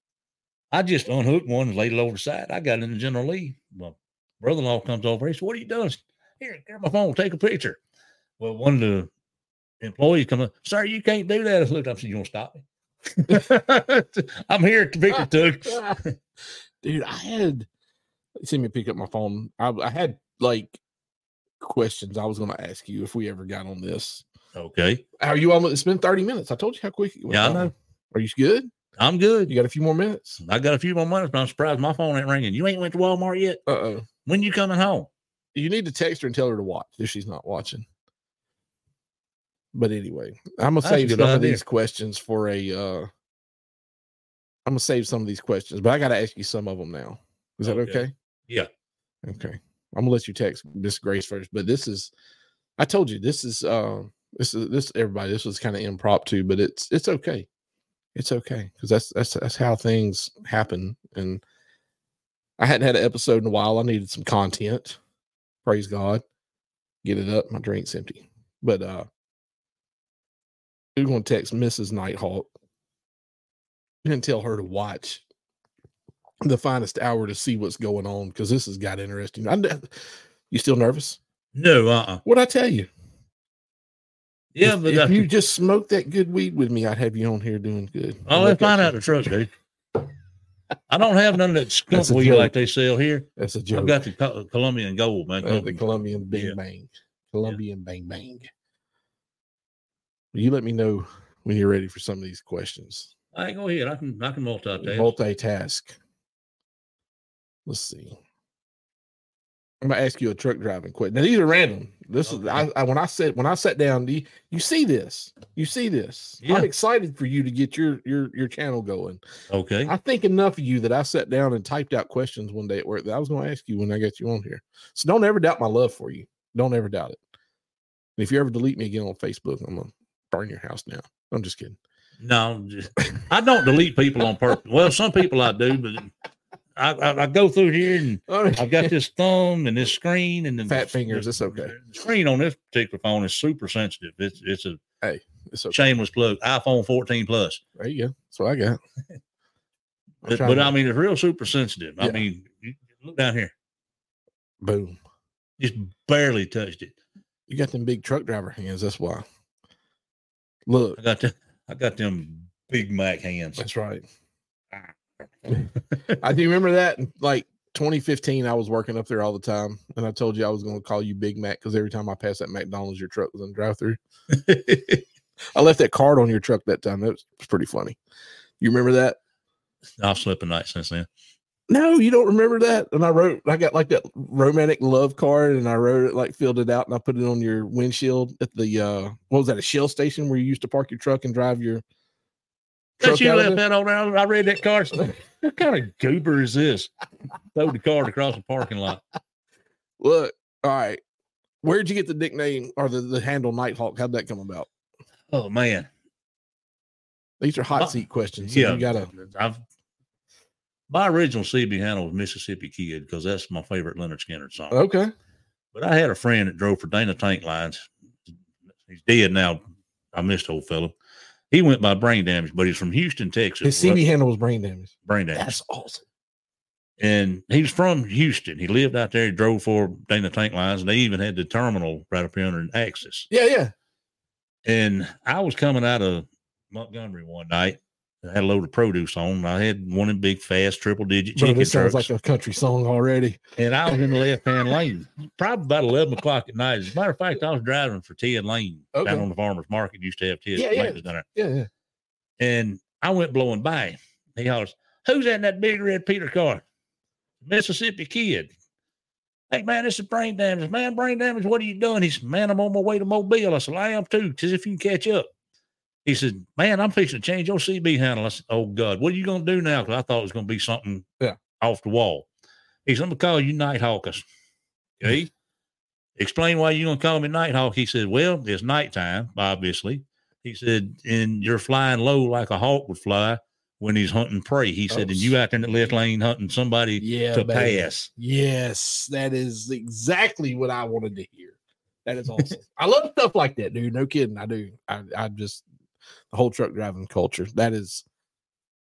C: I just unhooked one and laid it over the side. I got in the General Lee. My brother-in-law comes over. He said, "What are you doing?" "Here, grab my phone, take a picture." Well, one of the employees come up, "Sir, you can't do that." I looked up and said, "You want to stop me?" I'm here at the picture took.
B: Dude, I had see me pick up my phone. I, I had like questions I was going to ask you if we ever got on this.
C: Okay.
B: Are you almost? It's been thirty minutes. I told you how quick it was.
C: Yeah, I know.
B: Are you good?
C: I'm good.
B: You got a few more minutes?
C: I got a few more minutes, but I'm surprised my phone ain't ringing. You ain't went to Walmart yet?
B: Uh-oh.
C: When you coming home?
B: You need to text her and tell her to watch if she's not watching. But anyway, I'm gonna
C: That's
B: save
C: a good
B: some of
C: idea.
B: these questions for a. Uh, I'm gonna save some of these questions, but I got to ask you some of them now. Is that
C: Okay.
B: okay?
C: Yeah.
B: Okay. I'm gonna let you text Miss Grace first, but this is. I told you this is. Uh, this is this everybody. This was kind of impromptu, but it's it's okay. It's okay because that's that's that's how things happen. And I hadn't had an episode in a while. I needed some content. Praise God. Get it up. My drink's empty. But uh we're gonna text Missus Nighthawk and tell her to watch The Finest Hour to see what's going on because this has got interesting. I, you still nervous?
C: No, uh-uh.
B: What'd I tell you?
C: Yeah,
B: if,
C: but
B: if
C: that's,
B: you just smoked that good weed with me, I'd have you on here doing good.
C: oh, let's find out the truck, dude. I don't have none of that skunk
B: That's a
C: weed
B: joke.
C: like they sell here.
B: That's a joke.
C: I've got the Co- Colombian Gold, man.
B: Uh, the Colombian Bang
C: Yeah.
B: Bang. Colombian Bang Bang. You let me know when you're ready for some of these questions.
C: All right, go ahead. I can I can multitask.
B: Multitask. Let's see. I'm gonna ask you a truck driving question. Now these are random. This
C: Okay.
B: is I, I when I said when I sat down. You, you see this? You see this?
C: Yeah.
B: I'm excited for you to get your your your channel going.
C: Okay.
B: I think enough of you that I sat down and typed out questions one day at work that I was going to ask you when I got you on here. So don't ever doubt my love for you. Don't ever doubt it. And if you ever delete me again on Facebook, I'm gonna burn your house down. I'm just kidding.
C: No, just, I don't delete people on purpose. Well, some people I do, but I, I, I go through here and I've got this thumb and this screen and then
B: Fat
C: the,
B: fingers.
C: The,
B: It's okay.
C: the screen on this particular phone is super sensitive. It's it's a
B: It's okay.
C: shameless plug. iPhone fourteen plus.
B: There you go. That's what I got.
C: But,
B: trying
C: but
B: to-
C: I mean, it's real super sensitive. I
B: Yeah.
C: mean, you, look down here.
B: Boom.
C: Just barely touched it.
B: You got them big truck driver hands. That's why. Look,
C: I got the, I got them Big Mac hands.
B: that's right. I do remember that in like twenty fifteen. I was working up there all the time, and I told you I was going to call you Big Mac because every time I passed that McDonald's, your truck was on drive through. I left that card on your truck that time. That was pretty funny. You remember that?
C: I've slept a night since then.
B: No, you don't remember that. And I wrote, I got like that romantic love card, and I wrote it, like filled it out, and I put it on your windshield at the uh, what was that? A Shell station where you used to park your truck and drive your.
C: That you
B: out of
C: left
B: there?
C: that on there. I read that car. What kind of goober is this? Throw the card across the parking lot.
B: Look, all right. Where'd you get the nickname or the, the handle Nighthawk? How'd that come about?
C: Oh man.
B: These are hot
C: My-
B: seat questions. So
C: Yeah.
B: you gotta.
C: I've my original C B handle was Mississippi Kid because that's my favorite Leonard Skinner song.
B: Okay.
C: But I had a friend that drove for Dana Tank Lines. He's dead now. I missed old fellow. He went by brain damage, but he's from Houston, Texas.
B: His C B handle was brain damage.
C: brain damage.
B: That's awesome.
C: And he was from Houston. He lived out there. He drove for Dana Tank Lines, and they even had the terminal right up here under Axis.
B: Yeah, yeah.
C: And I was coming out of Montgomery one night. I had a load of produce on. I had one of them big, fast, triple digit
B: Bro,
C: chicken
B: this sounds
C: trucks.
B: like a country song already.
C: And I was in the left hand lane, probably about eleven o'clock at night. As a matter of fact, I was driving for Ted Lane
B: Okay.
C: down on the farmer's market. Used to have Ted
B: Yeah,
C: Lane
B: yeah.
C: was down there.
B: Yeah, yeah.
C: And I went blowing by. He hollers, "Who's that in that big red Peter car?" Mississippi Kid. "Hey, man, this is brain damage. Man, brain damage, what are you doing?" He said, "Man, I'm on my way to Mobile." I said, "I am too, because if you can catch up." He said, "Man, I'm fixing to change your C B handle." I said, "Oh, God, what are you going to do now?" Because I thought it was going to be something
B: Yeah.
C: off the wall. He said, "I'm going to call you Nighthawkus." Okay. Explain why you going to call me Nighthawk. He said, "Well, it's nighttime, obviously." He said, "And you're flying low like a hawk would fly when he's hunting prey." He said,
B: Oh,
C: "And you out there in the left lane hunting somebody
B: Yeah,
C: to
B: baby.
C: pass."
B: Yes, that is exactly what I wanted to hear. That is awesome. I love stuff like that, dude. No kidding. I do. I, I just the whole truck driving culture. That is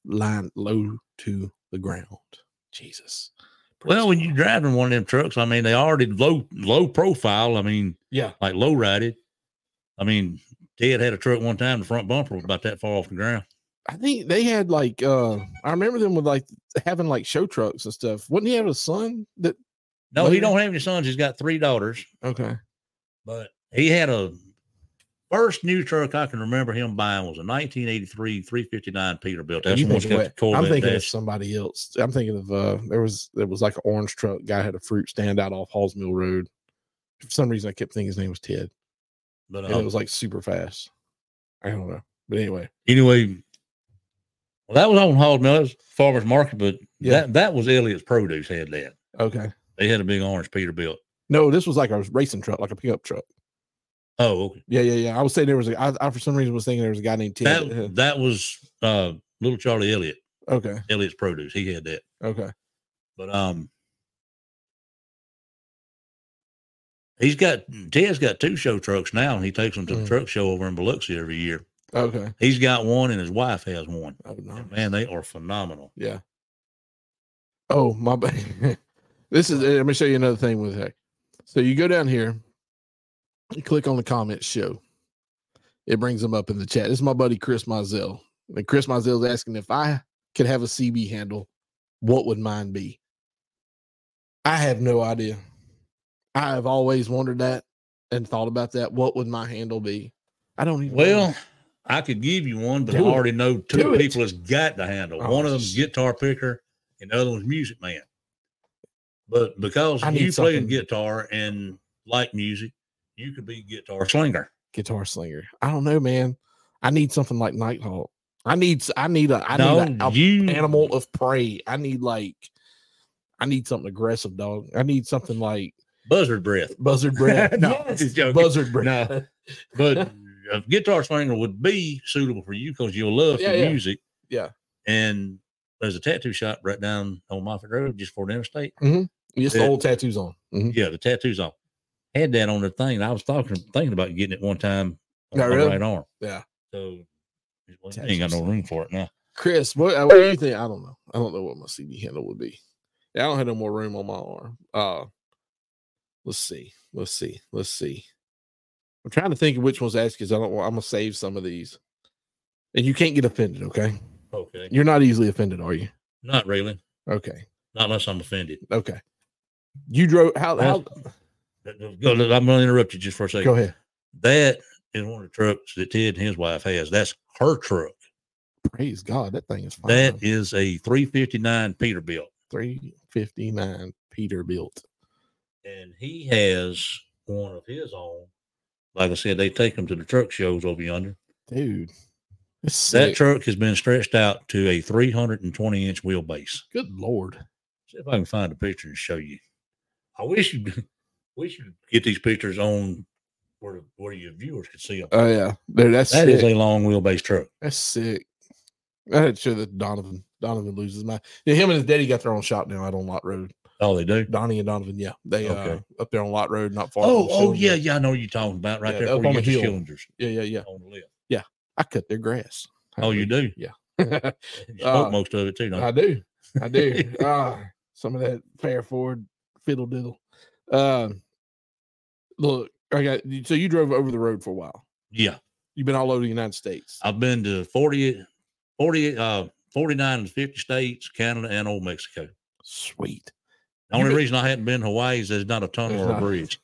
B: line low to the ground. Jesus.
C: Well, when you're driving one of them trucks, I mean, they already low low profile. I mean,
B: yeah,
C: like low rided. I mean, Ted had a truck one time. The front bumper was about that far off the ground.
B: I think they had like uh I remember them with like having like show trucks and stuff. Wouldn't he have a son that?
C: No,
B: later?
C: he don't have any sons. He's got three daughters.
B: Okay,
C: but he had a first new truck I can remember him buying was a nineteen eighty-three three fifty-nine Peterbilt. That's
B: you
C: the one
B: think
C: that's
B: of
C: got the
B: I'm
C: Corvette
B: thinking
C: dash.
B: of somebody else. I'm thinking of uh there was there was like an orange truck guy had a fruit stand out off Halls Mill Road. For some reason, I kept thinking his name was Ted,
C: But
B: and
C: uh,
B: it was like super fast. I don't know, but anyway,
C: anyway, well, that was on Halls Mill. That was Farmers Market, but
B: Yeah.
C: that that was Elliott's Produce had that.
B: okay.
C: They had a big orange Peterbilt.
B: No, this was like a racing truck, like a pickup truck.
C: Oh, okay.
B: Yeah, yeah, yeah. I would say there was a. I, I for some reason was thinking there was a guy named Ted.
C: That that was uh, little Charlie Elliott.
B: okay,
C: Elliott's Produce. He had that.
B: okay.
C: But um, he's got Ted's got two show trucks now, and he takes them to
B: Mm.
C: the truck show over in Biloxi every year.
B: Okay.
C: He's got one, and his wife has one.
B: Oh, no.
C: And man, they are phenomenal.
B: Yeah. Oh, my bad. This is, let me show you another thing with that. So you go down here, you click on the comments show. It brings them up in the chat. This is my buddy Chris Mizell. And Chris Mizell is asking if I could have a C B handle, what would mine be? I have no idea. I have always wondered that and thought about that. What would my handle be? I don't even
C: Well,
B: know.
C: I could give you one, but
B: Do
C: I
B: it.
C: already know
B: Do
C: two
B: it.
C: people that's got the handle.
B: Oh,
C: One of them's guitar picker, and the other one's music man. But because
B: I need
C: you play
B: something-
C: guitar and like music, you could be guitar slinger.
B: Guitar slinger. I don't know, man. I need something like Nighthawk. I need I need a I
C: no,
B: need a, a
C: you
B: animal of prey. I need like I need something aggressive, dog. I need something like
C: buzzard breath.
B: buzzard breath.
C: No,
B: Yes,
C: just joking.
B: buzzard breath.
C: No. But a guitar slinger would be suitable for you because you'll love
B: Yeah,
C: the
B: yeah.
C: music.
B: Yeah.
C: And there's a tattoo shop right down on Moffett Road just for the interstate.
B: Just the
C: Yeah.
B: old tattoos on. Mhm.
C: Yeah, the tattoos on. Had that on the thing. I was talking, thinking about getting it one time on
B: Yeah,
C: my
B: really?
C: right arm.
B: Yeah.
C: So well, I ain't got no room for it now.
B: Chris, what, uh, what do you think? I don't know. I don't know what my C B handle would be. Yeah, I don't have no more room on my arm. Uh let's see. Let's see. Let's see. I'm trying to think of which ones to ask because I don't want I'm gonna save some of these. And you can't get offended, okay?
C: Okay.
B: You're not easily offended, are you?
C: Not really.
B: Okay.
C: Not unless I'm offended.
B: Okay. You drove how how
C: Go, I'm going to interrupt you just for a second.
B: go ahead.
C: That is one of the trucks that Ted and his wife has. That's her truck.
B: Praise God, that thing is fine.
C: That is a three fifty-nine Peterbilt.
B: three fifty-nine Peterbilt.
C: And he has one of his own. Like I said, they take them to the truck shows over yonder.
B: Dude. It's
C: That
B: sick.
C: truck has been stretched out to a three hundred twenty inch wheelbase.
B: Good Lord.
C: See if I can find a picture and show you. I wish you wish you could get these pictures on where where your viewers could see them.
B: Oh yeah. Dude, that's
C: That
B: sick.
C: is a long wheelbase truck.
B: That's sick. I had to show that Donovan. Donovan loses my. Yeah, him and his daddy got their own shop now out on Lot Road.
C: Oh, they do.
B: Donnie and Donovan, yeah, they
C: Okay.
B: uh up there on Lot Road, not far.
C: Oh,
B: from
C: oh
B: Schillinger.
C: yeah, yeah. I know what you're talking about right
B: Yeah,
C: there
B: up
C: before
B: on
C: you
B: the
C: get to
B: hill.
C: Schillingers
B: yeah, yeah, yeah.
C: on the left.
B: I cut their grass. I
C: Oh, you
B: do.
C: do.
B: Yeah.
C: You smoke
B: Uh,
C: most of it too, don't you?
B: I do. I do. Ah, some of that Fairford fiddle diddle. Um, look, I got so you drove over the road for a while.
C: Yeah,
B: You've been all over the United States.
C: I've been to forty, forty, uh, forty-nine and fifty states, Canada, and old Mexico.
B: Sweet.
C: The only
B: been-
C: reason I hadn't been to Hawaii is there's not a tunnel
B: There's
C: or a
B: not.
C: bridge.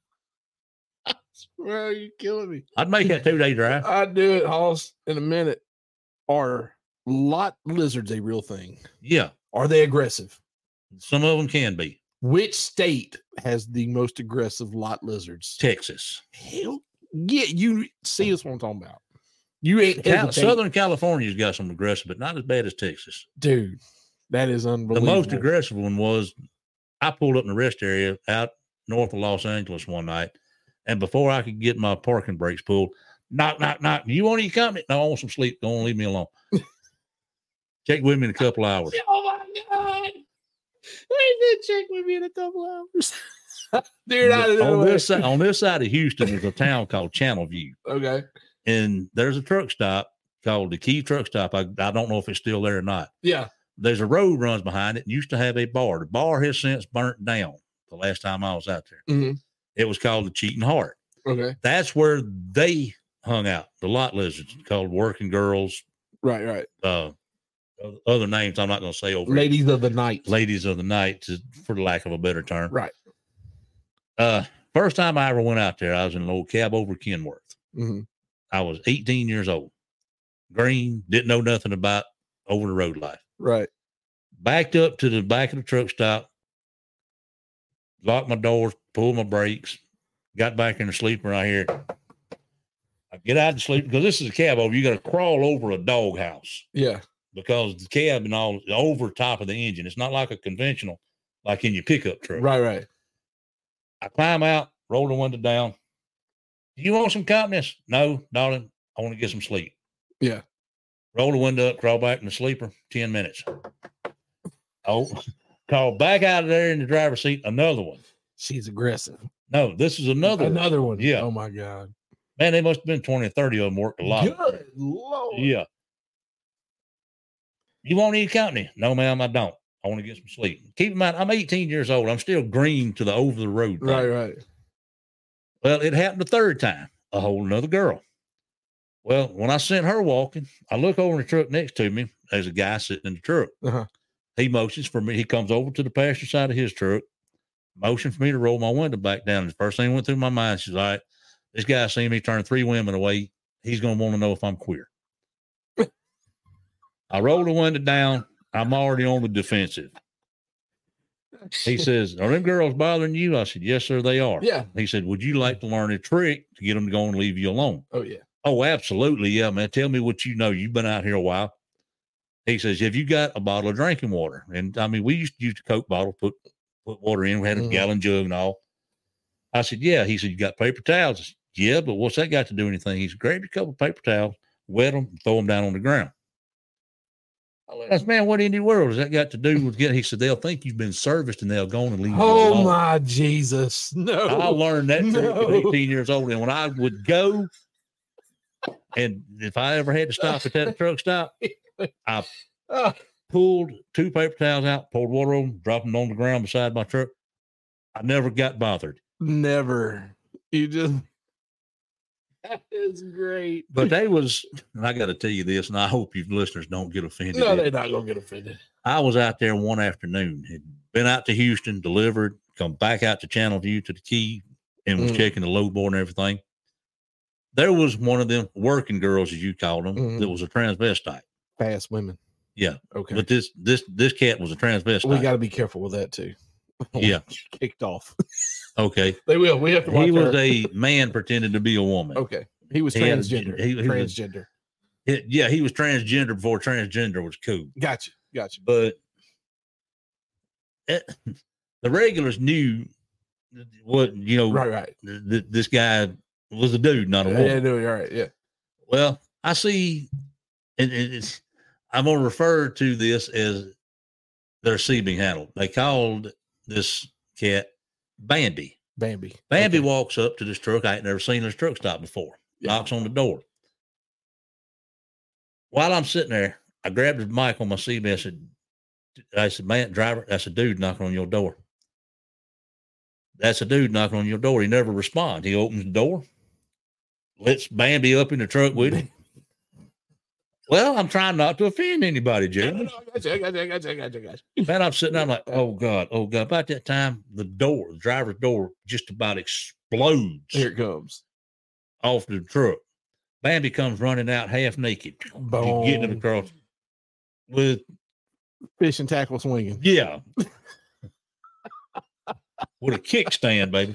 B: Well, you're killing me.
C: I'd make that two day drive.
B: I'd do it, Hoss, in a minute. Are lot lizards a real thing?
C: Yeah,
B: Are they aggressive?
C: some of them can be.
B: Which state has the most aggressive lot lizards?
C: Texas,
B: Hell, yeah, you see that's what I'm talking about. You ain't
C: Cal-
B: hesitate.
C: Southern California's got some aggressive, but not as bad as Texas.
B: dude. That is
C: The
B: unbelievable.
C: most aggressive one was I pulled up in the rest area out north of Los Angeles one night, and before I could get my parking brakes pulled, knock, knock, knock. You want any company? No, I want some sleep. Go on, leave me alone. Check with me in a couple hours.
B: Oh my god! They did check with me in a couple hours, dude. I didn't know
C: on this
B: that.
C: side, on this side of Houston, there's a town called Channel View,
B: Okay.
C: and there's a truck stop called the Key Truck Stop. I, I don't know if it's still there or not.
B: Yeah.
C: There's a road runs behind it. And used to have a bar. The bar has since burnt down the last time I was out there.
B: Mm-hmm.
C: It was called the Cheating Heart.
B: Okay.
C: That's where they hung out. The lot lizards called Working Girls.
B: Right, right.
C: Uh, other names I'm not going to say over.
B: Ladies
C: here.
B: of the night.
C: Ladies of the night, to, for the lack of a better term.
B: Right.
C: Uh, first time I ever went out there, I was in an old cab over Kenworth.
B: Mm-hmm.
C: I was eighteen years old. Green, didn't know nothing about over the road life.
B: Right.
C: Backed up to the back of the truck stop, locked my doors, pulled my brakes, got back in the sleeper. I hear, I get out of the sleep because this is a cab over. You got to crawl over a dog house.
B: Yeah.
C: Because the cab and all over top of the engine. It's not like a conventional, like in your pickup truck.
B: Right, right.
C: I climb out, roll the window down. Do you want some company? No, darling. I want to get some sleep.
B: Yeah.
C: Roll the window up, crawl back in the sleeper, ten minutes. Oh, call back out of there in the driver's seat, another one.
B: She's aggressive.
C: No, this is another
B: Another one.
C: Yeah.
B: Oh, my God.
C: Man, they must have been twenty or thirty of them worked a lot.
B: Good Lord.
C: Yeah. You want any company? No, ma'am, I don't. I want to get some sleep. Keep in mind, I'm eighteen years old. I'm still green to the over the road.
B: Right, right.
C: Well, it happened the third time. A whole another girl. Well, when I sent her walking, I look over in the truck next to me. There's a guy sitting in the truck.
B: Uh-huh.
C: He motions for me. He comes over to the passenger side of his truck, motion for me to roll my window back down. And the first thing went through my mind, she's like, this guy seen me turn three women away. He's going to want to know if I'm queer. I roll the window down. I'm already on the defensive. He says, are them girls bothering you? I said, yes, sir, they are.
B: Yeah.
C: He said, would you like to learn a trick to get them to go and leave you alone?
B: Oh, yeah.
C: Oh, absolutely. Yeah, man. Tell me what you know. You've been out here a while. He says, have you got a bottle of drinking water? And I mean, we used to use the Coke bottle, put put water in. We had a
B: Mhm.
C: gallon jug and all. I said, yeah. He said, you got paper towels? I said, yeah, but what's that got to do anything? He said, grab your couple of paper towels, wet them, and throw them down on the ground. I said, man, what in the world has that got to do with getting? He said, they'll think you've been serviced and they'll go on and leave you
B: Oh,
C: alone.
B: my Jesus. No.
C: I learned that trick
B: No.
C: at eighteen years old. And when I would go, and if I ever had to stop at that truck stop, I
B: Oh,
C: pulled two paper towels out, poured water over them, dropped them on the ground beside my truck. I never got bothered.
B: never. You just, that is great.
C: But they was, and I got to tell you this, and I hope you listeners don't get offended.
B: No, they're not going to get offended.
C: I was out there one afternoon, had been out to Houston, delivered, come back out to Channelview to the Key, and was
B: Mm.
C: checking the load board and everything. There was one of them working girls, as you called them,
B: Mhm.
C: that was a transvestite.
B: Fast women.
C: Yeah.
B: Okay.
C: But this this this cat was a transvestite.
B: we got to be careful with that, too.
C: Yeah.
B: Kicked off.
C: Okay.
B: They will. We have to watch
C: He was
B: her.
C: a man pretending to be a woman.
B: Okay. He was
C: He had a-
B: transgender.
C: he- he was-
B: transgender.
C: It- yeah, he was transgender before transgender was cool.
B: Gotcha. Gotcha.
C: But it, the regulars knew what, you know,
B: Right, right.
C: th- th- this guy was a dude, not a
B: Yeah,
C: woman.
B: yeah, no, you're right. Yeah.
C: Well, I see, and and it's, I'm going to refer to this as their receiving handle. They called this cat Bambi.
B: Bambi.
C: Bambi
B: Okay.
C: walks up to this truck. I ain't never seen this truck stop before.
B: Yeah.
C: Knocks on the door. While I'm sitting there, I grabbed his mic on my C B. I said, I said, man, driver, that's a dude knocking on your door. That's a dude knocking on your door. He never responds. He opens the door, lets Bambi up in the truck with him. Well, I'm trying not to offend anybody,
B: No,
C: Jeremy.
B: no, I gotcha, I gotcha, I gotcha, I gotcha, I gotcha.
C: Man, I'm sitting there, I'm like, oh God, oh God. About that time, the door, the driver's door just about explodes
B: Here it comes.
C: off the truck. Bambi comes running out half naked,
B: Boom.
C: getting it across with,
B: Fish and tackle swinging.
C: yeah, with a kickstand, baby.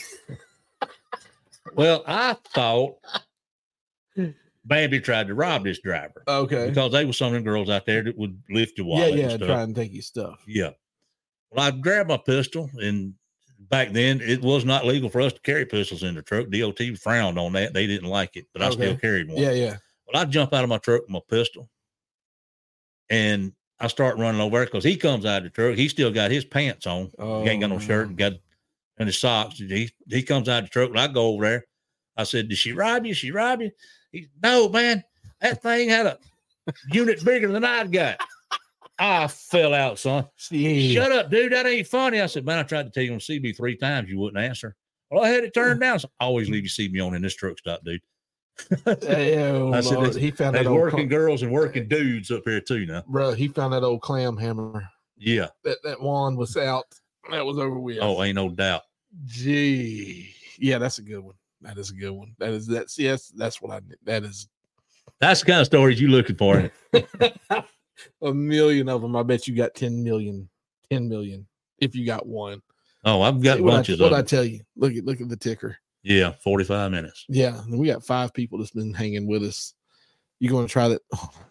C: Well, I thought Bambi tried to rob this driver
B: Okay.
C: because they were some of them girls out there that would lift your
B: Yeah,
C: wallet.
B: yeah.
C: and stuff.
B: Try and take your stuff.
C: Yeah. Well, I grabbed my pistol, and back then it was not legal for us to carry pistols in the truck. D O T frowned on that. They didn't like it, but I still
B: Okay.
C: carried one.
B: Yeah, yeah.
C: Well, I jump out of my truck with my pistol, and I start running over there because he comes out of the truck. He still got his pants on.
B: Oh,
C: He ain't got no shirt and got and his socks. He he comes out of the truck, and I go over there. I said, "Did she rob you? She rob you?" He, no, man. That thing had a unit bigger than I'd got. I fell out, son.
B: Yeah.
C: Shut up, dude. That ain't funny. I said, man, I tried to tell you on C B three times. You wouldn't answer. Well, I had it turned down. So I always leave you C B on in this truck stop, dude.
B: Oh,
C: I said,
B: Lord. He found
C: there's
B: that old
C: working
B: cl-
C: girls and working dudes up here too now.
B: bro. He found that old clam hammer.
C: Yeah.
B: That that wand was out. That was over with.
C: Oh, ain't no doubt.
B: Gee, yeah, that's a good one. That is a good one. That is that's yes, that's what I did. That is
C: That's the kind of stories you looking for.
B: a million of them. I bet you got ten million. ten million if you got one.
C: Oh, I've got
B: See, what
C: bunches
B: I,
C: of
B: what I
C: them.
B: tell you. Look at look at the ticker.
C: Yeah, forty-five minutes.
B: Yeah, and we got five people that's been hanging with us. You going to try that?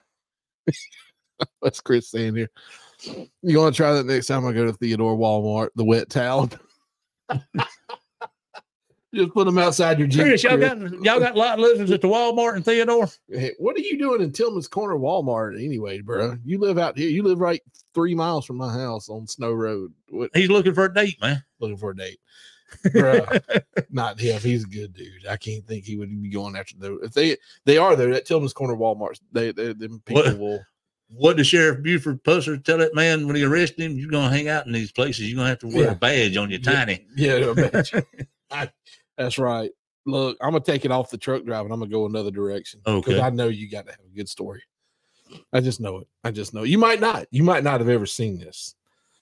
B: What's Chris saying here? You going to try that next time I go to Theodore Walmart? The wet towel. Just put them outside your Jeep.
C: Chris, y'all
B: Chris.
C: got y'all got lot of listeners at the Walmart in Theodore.
B: Hey, what are you doing in Tillman's Corner Walmart anyway, bro? You live out here. You live right three miles from my house on Snow Road. What,
C: He's looking for a date, man.
B: looking for a date, bro? Not him. He's a good dude. I can't think he would be going after those. If they they are there at Tillman's Corner Walmart, they they them people
C: What?
B: will.
C: What did Sheriff Buford Pusser tell that man when he arrested him? You're gonna hang out in these places. You're gonna have to wear
B: Yeah.
C: a badge on your tiny.
B: Yeah, I bet you. I- that's right. Look, I'm gonna take it off the truck drive and I'm gonna go another direction. Because
C: Okay.
B: I know you got to have a good story. I just know it. I just know it. You might not. You might not have ever seen this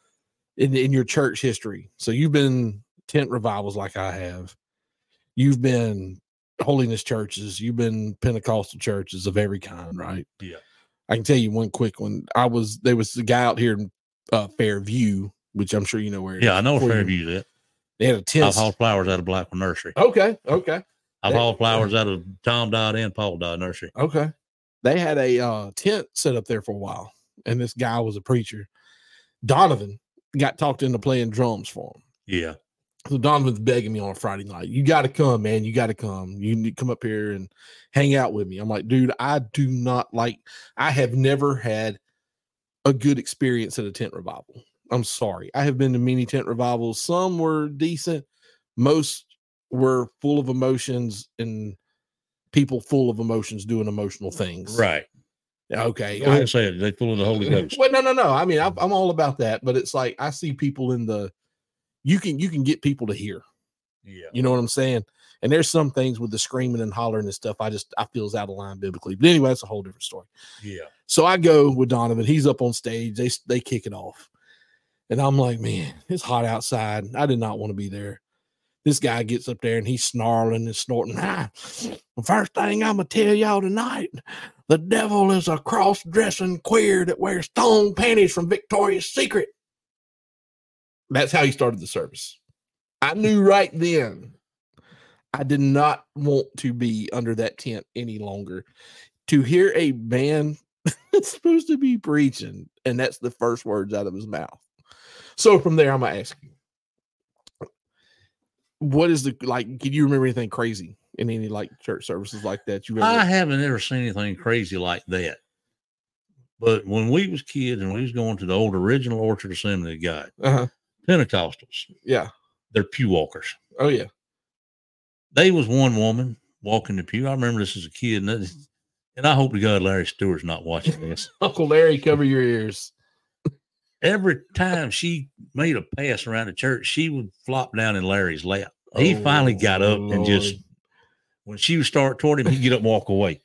B: in in your church history. So you've been tent revivals like I have. You've been holiness churches. You've been Pentecostal churches of every kind, right?
C: Yeah.
B: I can tell you one quick one. I was there was a guy out here in uh, Fairview, which I'm sure you know where. it
C: Yeah,
B: is.
C: I know
B: Before you-
C: Fairview's at.
B: They had a tent.
C: I've hauled flowers out of Blackwell Nursery.
B: Okay, okay.
C: I've
B: That-
C: hauled flowers out of Tom Dodd and Paul Dodd Nursery.
B: Okay. They had a uh, tent set up there for a while, and this guy was a preacher. Donovan got talked into playing drums for him.
C: Yeah.
B: So Donovan's begging me on a Friday night, you got to come, man. You got to come. You need to come up here and hang out with me. I'm like, dude, I do not like, I have never had a good experience at a tent revival. I'm sorry. I have been to many tent revivals. Some were decent. Most were full of emotions and people full of emotions doing emotional things.
C: Right.
B: Okay.
C: Go ahead
B: I-
C: and say it. They full of the Holy Ghost.
B: well, no, no, no. I mean, I'm, I'm all about that, but it's like I see people in the. You can you can get people to hear.
C: Yeah.
B: You know what I'm saying? And there's some things with the screaming and hollering and stuff. I just I feel is out of line biblically. But anyway, that's a whole different story.
C: Yeah.
B: So I go with Donovan. He's up on stage. They they kick it off, and I'm like, man, it's hot outside. I did not want to be there. This guy gets up there and he's snarling and snorting. Ah, the first thing I'm gonna tell y'all tonight, the devil is a cross-dressing queer that wears thong panties from Victoria's Secret. That's how he started the service. I knew right then I did not want to be under that tent any longer. To hear a man that's supposed to be preaching, and that's the first words out of his mouth. So from there, I'm gonna ask you, what is the like? Can you remember anything crazy in any like church services like that? You
C: I
B: ever?
C: haven't ever seen anything crazy like that. But when we was kids and we was going to the old original Orchard Assembly of God,
B: Uh-huh.
C: Pentecostals,
B: Yeah.
C: they're pew walkers.
B: Oh yeah.
C: They was one woman walking the pew. I remember this as a kid, and, that, and I hope to God Larry Stewart's not watching this.
B: Uncle Larry, cover your ears.
C: Every time she made a pass around the church, she would flop down in Larry's lap. He
B: Oh,
C: finally got up and just,
B: Lord.
C: when she would start toward him, he'd get up and walk away.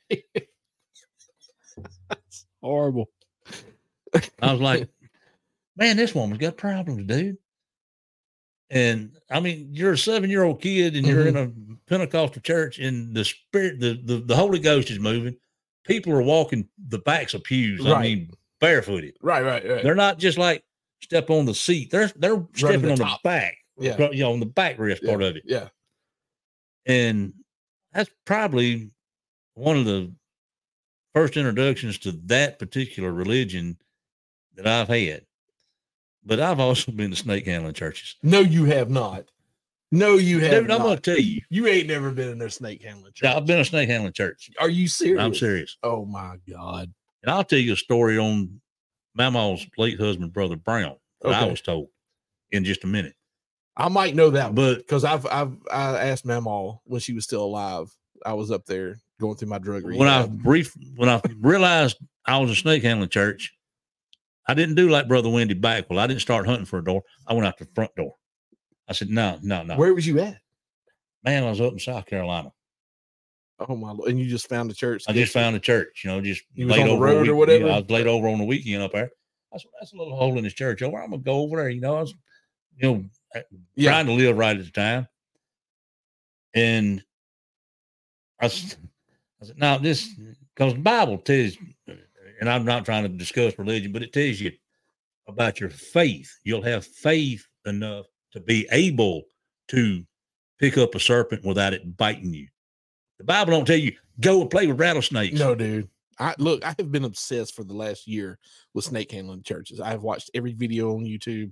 B: Horrible.
C: I was like, man, this woman's got problems, dude. And I mean, you're a seven year old kid and you're in a Pentecostal church, and the spirit, the, the, the Holy Ghost is moving. People are walking the backs of pews. I
B: Right.
C: mean, barefooted.
B: Right, right, right.
C: They're not just like step on the seat. They're they're stepping
B: the
C: on
B: top.
C: the back,
B: Yeah.
C: you know, on the backrest
B: Yeah.
C: part of it.
B: Yeah.
C: And that's probably one of the first introductions to that particular religion that I've had. But I've also been to snake handling churches.
B: No, you have not. No, you have
C: Dude,
B: not.
C: I'm going to tell you,
B: You ain't never been in their snake handling church.
C: I've been a snake handling church.
B: Are you serious?
C: I'm serious.
B: Oh my God.
C: And I'll tell you a story on Mama's late husband, Brother Brown, that I
B: Okay.
C: was told in just a minute.
B: I might know that,
C: But
B: because I've I've I asked Mamaw when she was still alive. I was up there going through my drug
C: When I
B: rehab.
C: brief, when I realized I was a snake handling church, I didn't do like Brother Wendy Backwell. I didn't start hunting for a door. I went out the front door. I said, no, no, no.
B: Where was you at?
C: Man, I was up in South Carolina.
B: Oh my Lord. And you just found a church?
C: I just found a church, you know, just
B: You was
C: laid
B: on the
C: over a
B: road or
C: week-
B: whatever?
C: yeah, I was laid over on the weekend up there. I said, that's a little hole in this church over. I'm gonna go over there. You know, I was, you know,
B: Yeah.
C: trying to live right at the time. And I, s- I said, now this, because the Bible tells, and I'm not trying to discuss religion, but it tells you about your faith. You'll have faith enough to be able to pick up a serpent without it biting you. The Bible don't tell you go and play with rattlesnakes.
B: No, dude. I look, I have been obsessed for the last year with snake handling churches. I've watched every video on YouTube.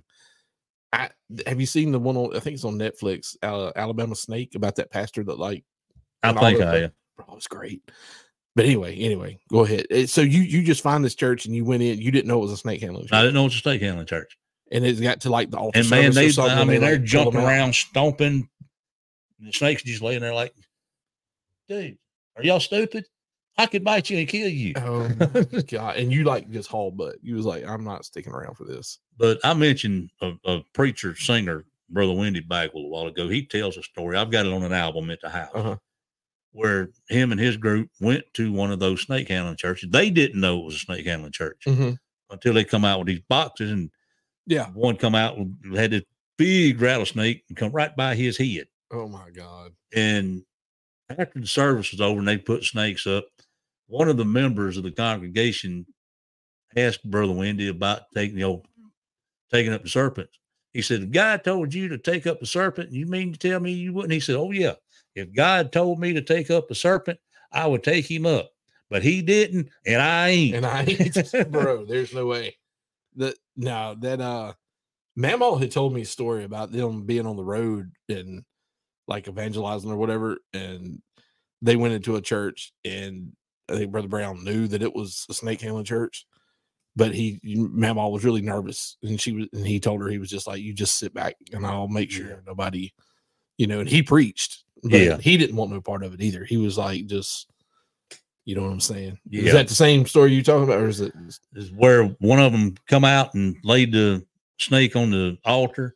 B: I have you seen the one on I think it's on Netflix, uh, Alabama Snake, about that pastor that like
C: I
B: and all
C: think
B: those
C: I
B: things?
C: am.
B: Bro, it's great. But anyway, anyway, go ahead. Uh, So you you just find this church and you went in, you didn't know it was a snake handling church.
C: I didn't know it was a snake handling church.
B: And it's got to like the altar
C: And man,
B: service or
C: they,
B: something,
C: I
B: and
C: mean,
B: they,
C: they're
B: like, pull
C: jumping
B: them out.
C: around, stomping. The snake's just laying there like, dude, are y'all stupid? I could bite you and kill you.
B: Oh my God. And you like just haul butt. You was like, I'm not sticking around for this.
C: But I mentioned a, a preacher, singer, Brother Wendy Bagwell, a while ago. He tells a story. I've got it on an album at the house
B: Uh-huh.
C: where him and his group went to one of those snake handling churches. They didn't know it was a snake handling church
B: Mm-hmm.
C: until they come out with these boxes, and
B: Yeah.
C: one come out and had this big rattlesnake and come right by his head.
B: Oh my God.
C: And after the service was over and they put snakes up, one of the members of the congregation asked Brother Wendy about taking, you know, taking up the serpents. He said, if God told you to take up a serpent, you mean to tell me you wouldn't? He said, oh yeah. If God told me to take up a serpent, I would take him up. But he didn't, and I ain't.
B: And I ain't, bro, there's no way. That no, that uh Mamaw had told me a story about them being on the road and like evangelizing or whatever, and they went into a church, and I think Brother Brown knew that it was a snake handling church, but he Mamaw was really nervous, and she was and he told her, he was just like, you just sit back and I'll make sure
C: Yeah.
B: nobody, you know, and he preached, but
C: Yeah.
B: he didn't want no part of it either. He was like, just, you know what I'm saying? Is
C: Yeah.
B: that the same story you talking about, or is it?
C: Is where one of them come out and laid the snake on the altar.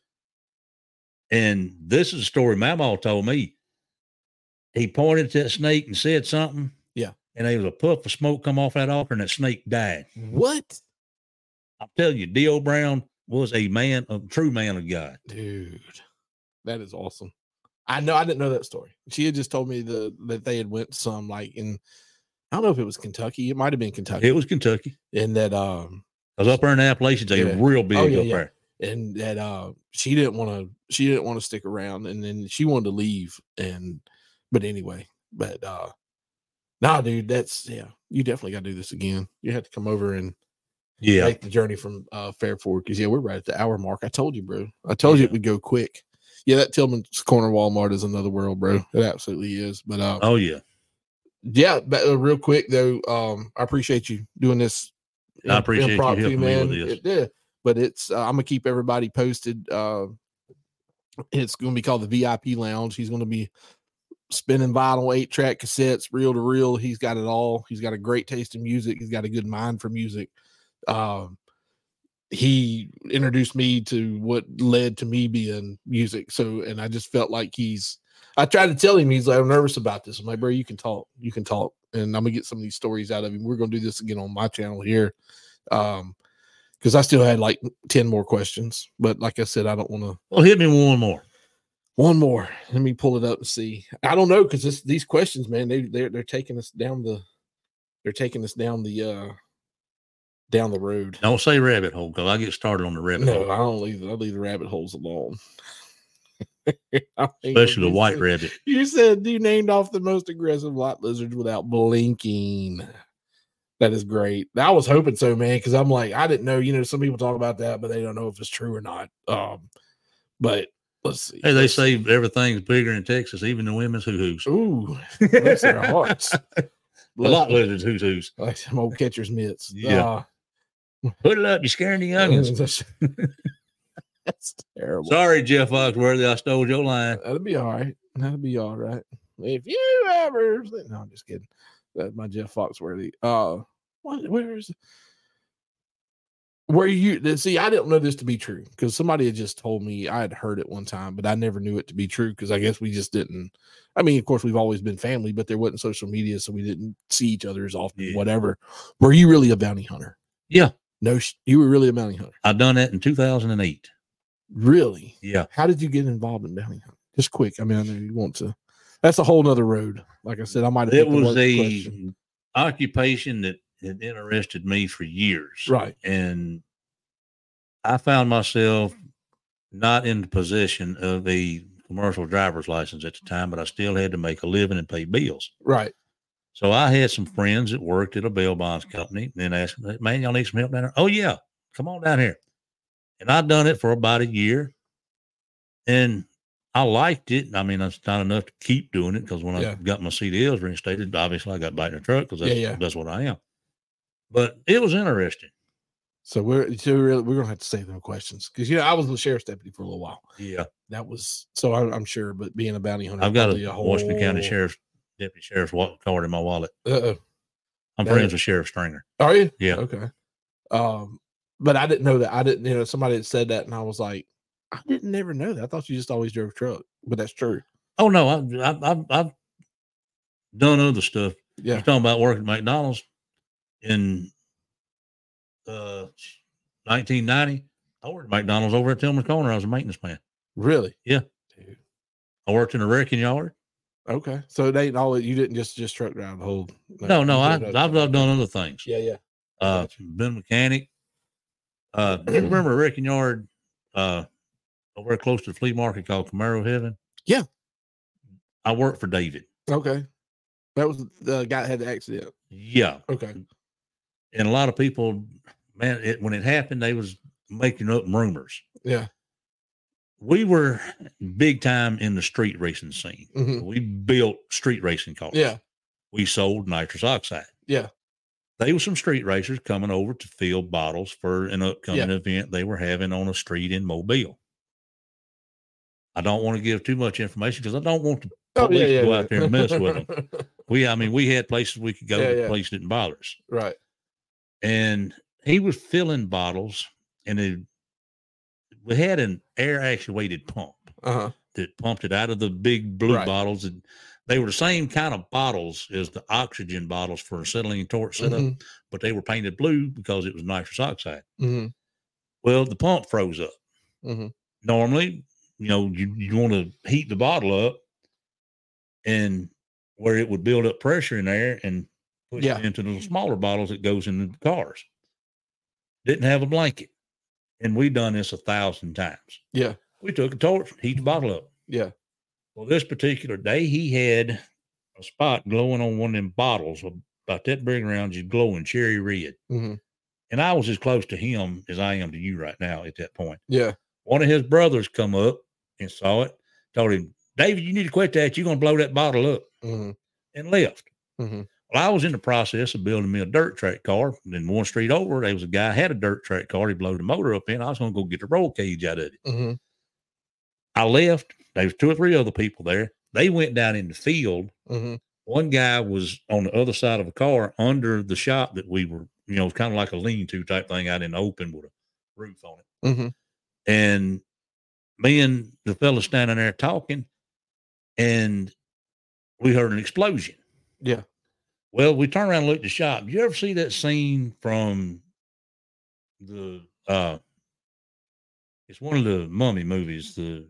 C: And this is a story Mamaw told me. He pointed to that snake and said something.
B: Yeah.
C: And there was a puff of smoke come off that altar, and that snake died.
B: What?
C: I'm telling you, D O Brown was a man, a true man of God.
B: Dude, that is awesome. I know I didn't know that story. She had just told me the that they had went some like in I don't know if it was Kentucky. It might have been Kentucky.
C: It was Kentucky.
B: And that um
C: Because up there in the Appalachians, they
B: Yeah.
C: real big
B: Oh, yeah,
C: up
B: yeah.
C: there.
B: and that uh she didn't want to she didn't want to stick around, and then she wanted to leave, and but anyway, but uh nah, dude, that's yeah, you definitely gotta do this again. You have to come over and
C: Yeah.
B: make the journey from uh Fairfork, because yeah, we're right at the hour mark. I told you, bro. I told you
C: Yeah.
B: it would go quick. Yeah, that Tillman's Corner Walmart is another world, bro. It absolutely is. But uh
C: Oh, yeah.
B: yeah, but uh, real quick though, um, I appreciate you doing this.
C: I appreciate you
B: impromptu,
C: helping me with this.
B: It- yeah, but it's uh, I'm gonna keep everybody posted. Uh, it's gonna be called the V I P Lounge. He's gonna be spinning vinyl eight track cassettes, reel to reel. He's got it all. He's got a great taste in music. He's got a good mind for music. Um, he introduced me to what led to me being music. So, and I just felt like he's. I tried to tell him, he's like, I'm nervous about this. I'm like, bro, you can talk. You can talk. And I'm gonna get some of these stories out of him. We're gonna do this again on my channel here. Um, because I still had like ten more questions. But like I said, I don't want to
C: Well, hit me with one more.
B: one more. Let me pull it up and see. I don't know, because these questions, man, they they're they're taking us down the they're taking us down the uh down the road.
C: Don't say rabbit hole, because I get started on the rabbit
B: No,
C: hole,
B: I don't leave I leave the rabbit holes alone. I think
C: especially the
B: you
C: white
B: said-
C: rabbit.
B: You said you named off the most aggressive lot lizards without blinking. That is great. I was hoping so, man, because I'm like, I didn't know. You know, some people talk about that, but they don't know if it's true or not. Um, but let's see.
C: Hey, they
B: Let's
C: say everything's bigger in Texas, even the women's hoo-hoos.
B: Ooh, bless their hearts.
C: A lot lizards hoo-hoos.
B: Like some old catcher's mitts.
C: Yeah. Put it up, you're scaring the
B: Uh,
C: youngins.
B: that's, that's terrible.
C: Sorry, Jeff Foxworthy, I stole your line.
B: That'll be all right. That'll be all right. if you ever, no, I'm just kidding. That's my Jeff Foxworthy. Uh, what, where is it? Where you see, I didn't know this to be true because somebody had just told me. I had heard it one time, but I never knew it to be true because I guess we just didn't. I mean, of course, we've always been family, but there wasn't social media, so we didn't see each other as often.
C: Yeah.
B: Whatever. Were you really a bounty hunter?
C: Yeah.
B: No, you were really a bounty hunter.
C: I done that in two thousand eight.
B: Really?
C: Yeah.
B: How did you get involved in bounty hunting? Just quick. I mean, I know you want to. That's a whole nother road. Like I said, I might have.
C: It was a occupation that had interested me for years.
B: Right.
C: And I found myself not in the possession of a commercial driver's license at the time, but I still had to make a living and pay bills.
B: Right.
C: So I had some friends that worked at a bail bonds company and asked me, man, y'all need some help down there? Oh, yeah. Come on down here. And I'd done it for about a year. And I liked it. I mean, it's not enough to keep doing it because when yeah. I got my C D Ls reinstated, obviously I got back in the truck because that's, yeah, yeah. that's what I am. But it was interesting.
B: So we're so we're, we're gonna have to save them questions because you know I was the sheriff's deputy for a little while.
C: Yeah,
B: that was so I, I'm sure. But being a bounty hunter,
C: I've got a, a whole... Washington County Sheriff's deputy sheriff's card in my wallet.
B: Uh-oh.
C: I'm that friends is... with Sheriff Stringer.
B: Are you?
C: Yeah.
B: Okay. Um, but I didn't know that. I didn't. You know, somebody had said that, and I was like, I didn't never know that. I thought you just always drove a truck, but that's true.
C: Oh no, I, I, I've I've done other stuff.
B: Yeah,
C: you're talking about working at McDonald's in uh nineteen ninety. I worked at McDonald's over at Tillman's Corner. I was a maintenance man.
B: Really?
C: Yeah. Dude. I worked in a wrecking yard.
B: Okay, so it ain't all you didn't just just truck drive the whole.
C: Like, no, no, I I've, I've done other things.
B: Yeah, yeah.
C: Uh, gotcha. Been a mechanic. Uh, you remember a wrecking yard? Uh, over close to the flea market called Camaro Heaven.
B: Yeah,
C: I worked for David.
B: Okay, that was the guy that had the accident.
C: Yeah.
B: Okay.
C: And a lot of people, man, it, when it happened, they was making up rumors.
B: Yeah.
C: We were big time in the street racing scene.
B: Mm-hmm.
C: We built street racing cars.
B: Yeah.
C: We sold nitrous oxide.
B: Yeah.
C: They were some street racers coming over to fill bottles for an upcoming yeah. event they were having on a street in Mobile. I don't want to give too much information because I don't want the police oh, yeah, yeah, to go yeah. out there and mess with them. We, I mean, we had places we could go, yeah, the yeah. place didn't bother us.
B: Right.
C: And he was filling bottles, and it, we had an air actuated pump
B: uh-huh.
C: that pumped it out of the big blue right. bottles. And they were the same kind of bottles as the oxygen bottles for acetylene torch setup,
B: mm-hmm.
C: but they were painted blue because it was nitrous oxide.
B: Mm-hmm.
C: Well, the pump froze up.
B: Mm-hmm.
C: Normally, you know, you, you want to heat the bottle up and where it would build up pressure in there and push yeah. it into the smaller bottles that goes into the cars. Didn't have a blanket. And we done this a thousand times.
B: Yeah.
C: We took a torch, heat the bottle up.
B: Yeah.
C: Well, this particular day, he had a spot glowing on one of them bottles about that big around, just glowing cherry red.
B: Mm-hmm.
C: And I was as close to him as I am to you right now at that point.
B: Yeah.
C: One of his brothers come up and saw it, told him, David, you need to quit that. You're going to blow that bottle up.
B: Mm-hmm.
C: And left.
B: Mm-hmm.
C: Well, I was in the process of building me a dirt track car. And then one street over, there was a guy had a dirt track car. He blew the motor up in. I was going to go get the roll cage out of it.
B: Mm-hmm.
C: I left. There was two or three other people there. They went down in the field.
B: Mm-hmm.
C: One guy was on the other side of a car under the shop that we were, you know, kind of like a lean-to type thing out in the open with a roof on it.
B: Mm-hmm.
C: And me and the fella standing there talking, and we heard an explosion.
B: Yeah.
C: Well, we turned around and looked at the shop. Did you ever see that scene from the, uh, it's one of the Mummy movies, the,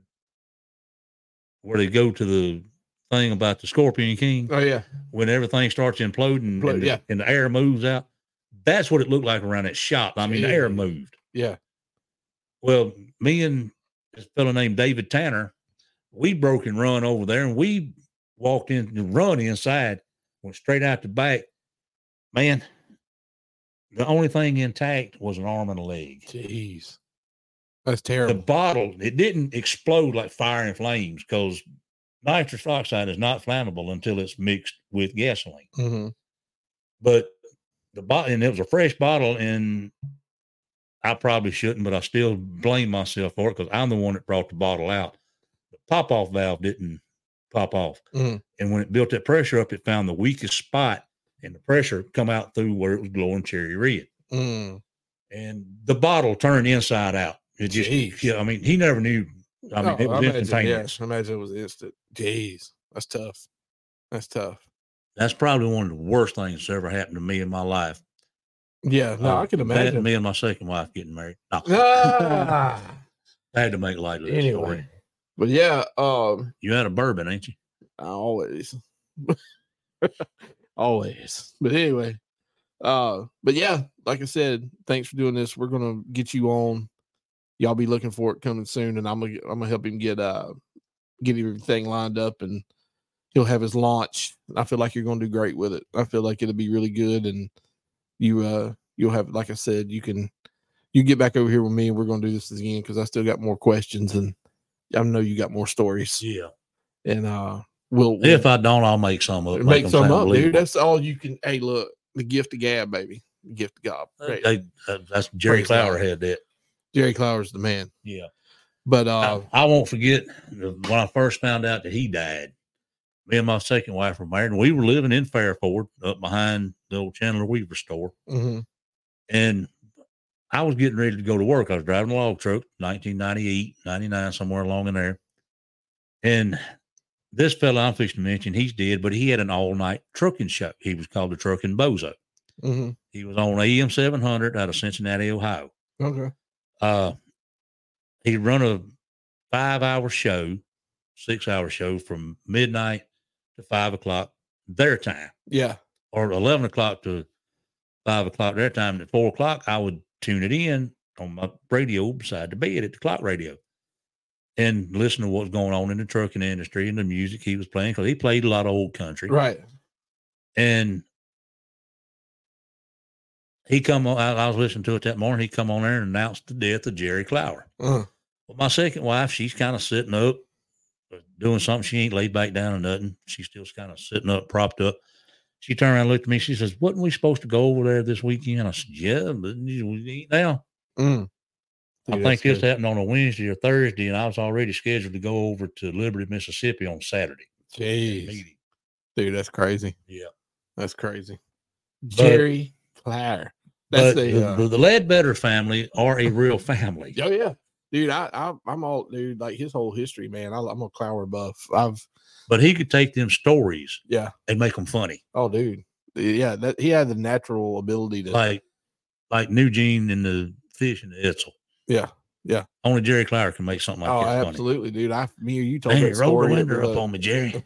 C: where they go to the thing about the Scorpion King.
B: Oh, yeah.
C: When everything starts imploding
B: Impl-
C: and,
B: yeah.
C: the, and the air moves out. That's what it looked like around that shop. I mean, yeah. the air moved.
B: Yeah.
C: Well, me and this fellow named David Tanner, we broke and run over there, and we walked in and run inside, went straight out the back. Man, the only thing intact was an arm and a leg.
B: Jeez. That's terrible.
C: The bottle, it didn't explode like fire and flames because nitrous oxide is not flammable until it's mixed with gasoline.
B: Mm-hmm.
C: But the bottle, and it was a fresh bottle, and I probably shouldn't, but I still blame myself for it because I'm the one that brought the bottle out. The pop-off valve didn't pop off.
B: Mhm.
C: And when it built that pressure up, it found the weakest spot, and the pressure come out through where it was glowing cherry red.
B: Mm.
C: And the bottle turned inside out. It just,
B: Jeez.
C: yeah, I mean, he never knew. I mean,
B: Oh,
C: it was
B: I imagine,
C: instantaneous.
B: Yeah, I imagine it was instant. Jeez, that's tough. That's tough.
C: That's probably one of the worst things that's ever happened to me in my life.
B: Yeah, no,
C: Uh,
B: I can
C: that
B: imagine.
C: and me and my second wife getting married. No.
B: Ah,
C: I had to make light of that
B: anyway,
C: story.
B: but yeah, um,
C: You had a bourbon, ain't you?
B: always, always. But anyway, uh, but yeah, like I said, thanks for doing this. We're gonna get you on. Y'all be looking for it coming soon, and I'm gonna I'm gonna help him get uh get everything lined up, and he'll have his launch. I feel like you're gonna do great with it. I feel like it'll be really good, and you uh you'll have, like I said, you can you get back over here with me, and we're gonna do this again because I still got more questions, and I know you got more stories.
C: Yeah.
B: And uh we'll, we'll
C: If I don't, I'll make some up.
B: make
C: them
B: some
C: sound
B: up, dude.
C: believable.
B: That's all you can. Hey, look, the gift of gab, baby. The gift of God. Right.
C: They, uh, that's Jerry
B: Praise God.
C: Clower had that.
B: Jerry Clower's the man.
C: Yeah.
B: But uh
C: I, I won't forget when I first found out that he died. Me and my second wife were married, and we were living in Fairford up behind the old Chandler Weaver store.
B: mhm.
C: And I was getting ready to go to work. I was driving a log truck, nineteen ninety-eight, ninety-nine, somewhere along in there. And this fella I'm fixing to mention, he's dead, but he had an all-night trucking show. He was called the Trucking Bozo.
B: Mhm.
C: He was on A M seven hundred out of Cincinnati, Ohio.
B: Okay.
C: Uh, he run a five-hour show, six-hour show from midnight to five o'clock their time,
B: Yeah.
C: or eleven o'clock to five o'clock their time. And at four o'clock, I would tune it in on my radio beside the bed at the clock radio and listen to what's going on in the trucking industry and the music he was playing, because he played a lot of old country.
B: Right.
C: And he come on, I, I was listening to it that morning. He come on there and announced the death of Jerry Clower.
B: Uh,
C: Well, my second wife, she's kind of sitting up, doing something. She ain't laid back down or nothing. She's still kind of sitting up, propped up. She turned around and looked at me. She says, "Wasn't we supposed to go over there this weekend?" I said, "Yeah, but we ain't now."
B: mm.
C: I
B: Dude,
C: think
B: that's
C: this
B: good.
C: happened on a Wednesday or Thursday, and I was already scheduled to go over to Liberty, Mississippi on Saturday.
B: Jeez.
C: Meeting.
B: Dude, that's crazy.
C: Yeah.
B: That's crazy. Jerry Clower. That's
C: But
B: the,
C: the,
B: uh,
C: the, the Ledbetter family are a real family.
B: oh yeah, dude. I, I I'm all dude. Like his whole history, man. I, I'm a Clower buff. I've
C: But he could take them stories
B: yeah.
C: and make them funny.
B: Oh, dude. Yeah, that he had the natural ability to
C: Like, like New Gene and the fish and the Etzel.
B: yeah, yeah.
C: Only Jerry Clower can make something like
B: Oh,
C: that funny.
B: absolutely, dude. I me or you told
C: Dang
B: that
C: it, roll the
B: story.
C: window
B: at
C: up
B: the-
C: on me, Jerry.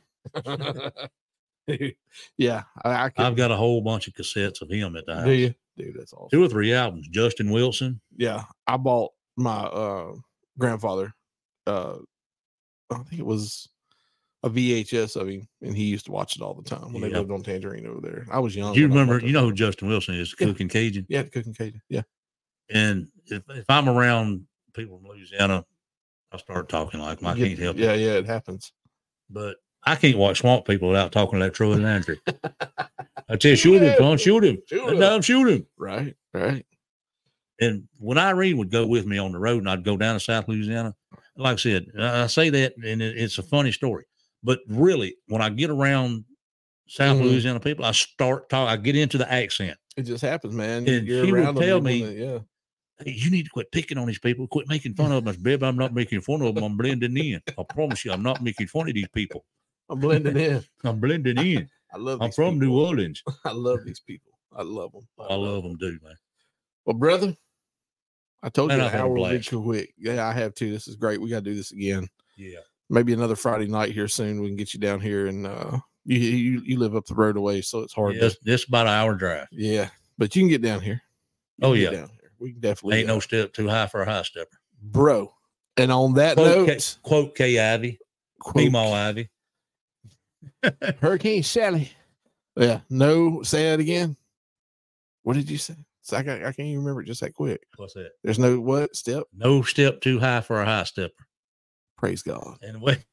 B: yeah, I, I could,
C: I've got a whole bunch of cassettes of him at the house.
B: do you, dude? That's awesome.
C: Two or three albums. Justin Wilson.
B: Yeah, I bought my uh grandfather. Uh, I think it was a V H S of him, and he used to watch it all the time when they
C: Yeah.
B: lived on Tangerine over there. I was young.
C: Do you
B: when I
C: remember?
B: bought
C: You know who
B: that.
C: Justin Wilson is?
B: Yeah.
C: Cooking Cajun.
B: Yeah, the cooking Cajun. Yeah,
C: And if, if I'm around people from Louisiana, I start talking like them. I
B: You
C: can't
B: get-
C: help
B: Yeah,
C: it.
B: yeah, it happens.
C: But I can't watch Swamp People without talking like Troy Landry. I tell you, shoot him, son, shoot him.
B: Shoot
C: Let
B: him.
C: down, shoot him.
B: Right, right.
C: And when Irene would go with me on the road and I'd go down to South Louisiana, like I said, I I say that and it, it's a funny story. But really, when I get around South
B: Mhm.
C: Louisiana people, I start talking, I get into the accent.
B: It just happens, man.
C: And
B: You're
C: she would
B: around them,
C: tell
B: you
C: me-
B: wanna- yeah.
C: Hey, you need to quit picking on these people, quit making fun of them. I said, babe, I'm not making fun of them. I'm blending in. I promise you, I'm not making fun of these people.
B: I'm blending in.
C: I'm blending in.
B: I love.
C: I'm
B: these
C: from New
B: people.
C: Orleans.
B: I love these people. I love them.
C: I love them, dude, man.
B: Well, brother, I told
C: Man,
B: you
C: I've
B: the
C: had a
B: hour will be
C: blast.
B: quick. Yeah, I have too. This is great. We got to do this again.
C: Yeah.
B: Maybe another Friday night here soon. We can get you down here, and uh, you you you live up the road away, so it's hard.
C: Yeah,
B: to,
C: it's, it's about an hour drive.
B: yeah, but you can get down here. You
C: Oh,
B: can
C: yeah.
B: get down here. We can definitely
C: Ain't
B: uh,
C: no step too high for a high stepper.
B: bro. And on that
C: Quote,
B: note,
C: K, quote Kay Ivy,
B: quote,
C: Meemaw Ivy.
B: Hurricane Sally. Yeah, no. Say that again. What did you say? So I, got, I can't even remember it just that quick.
C: What's that?
B: There's no what step.
C: No step too high for a high stepper.
B: Praise God.
C: And the way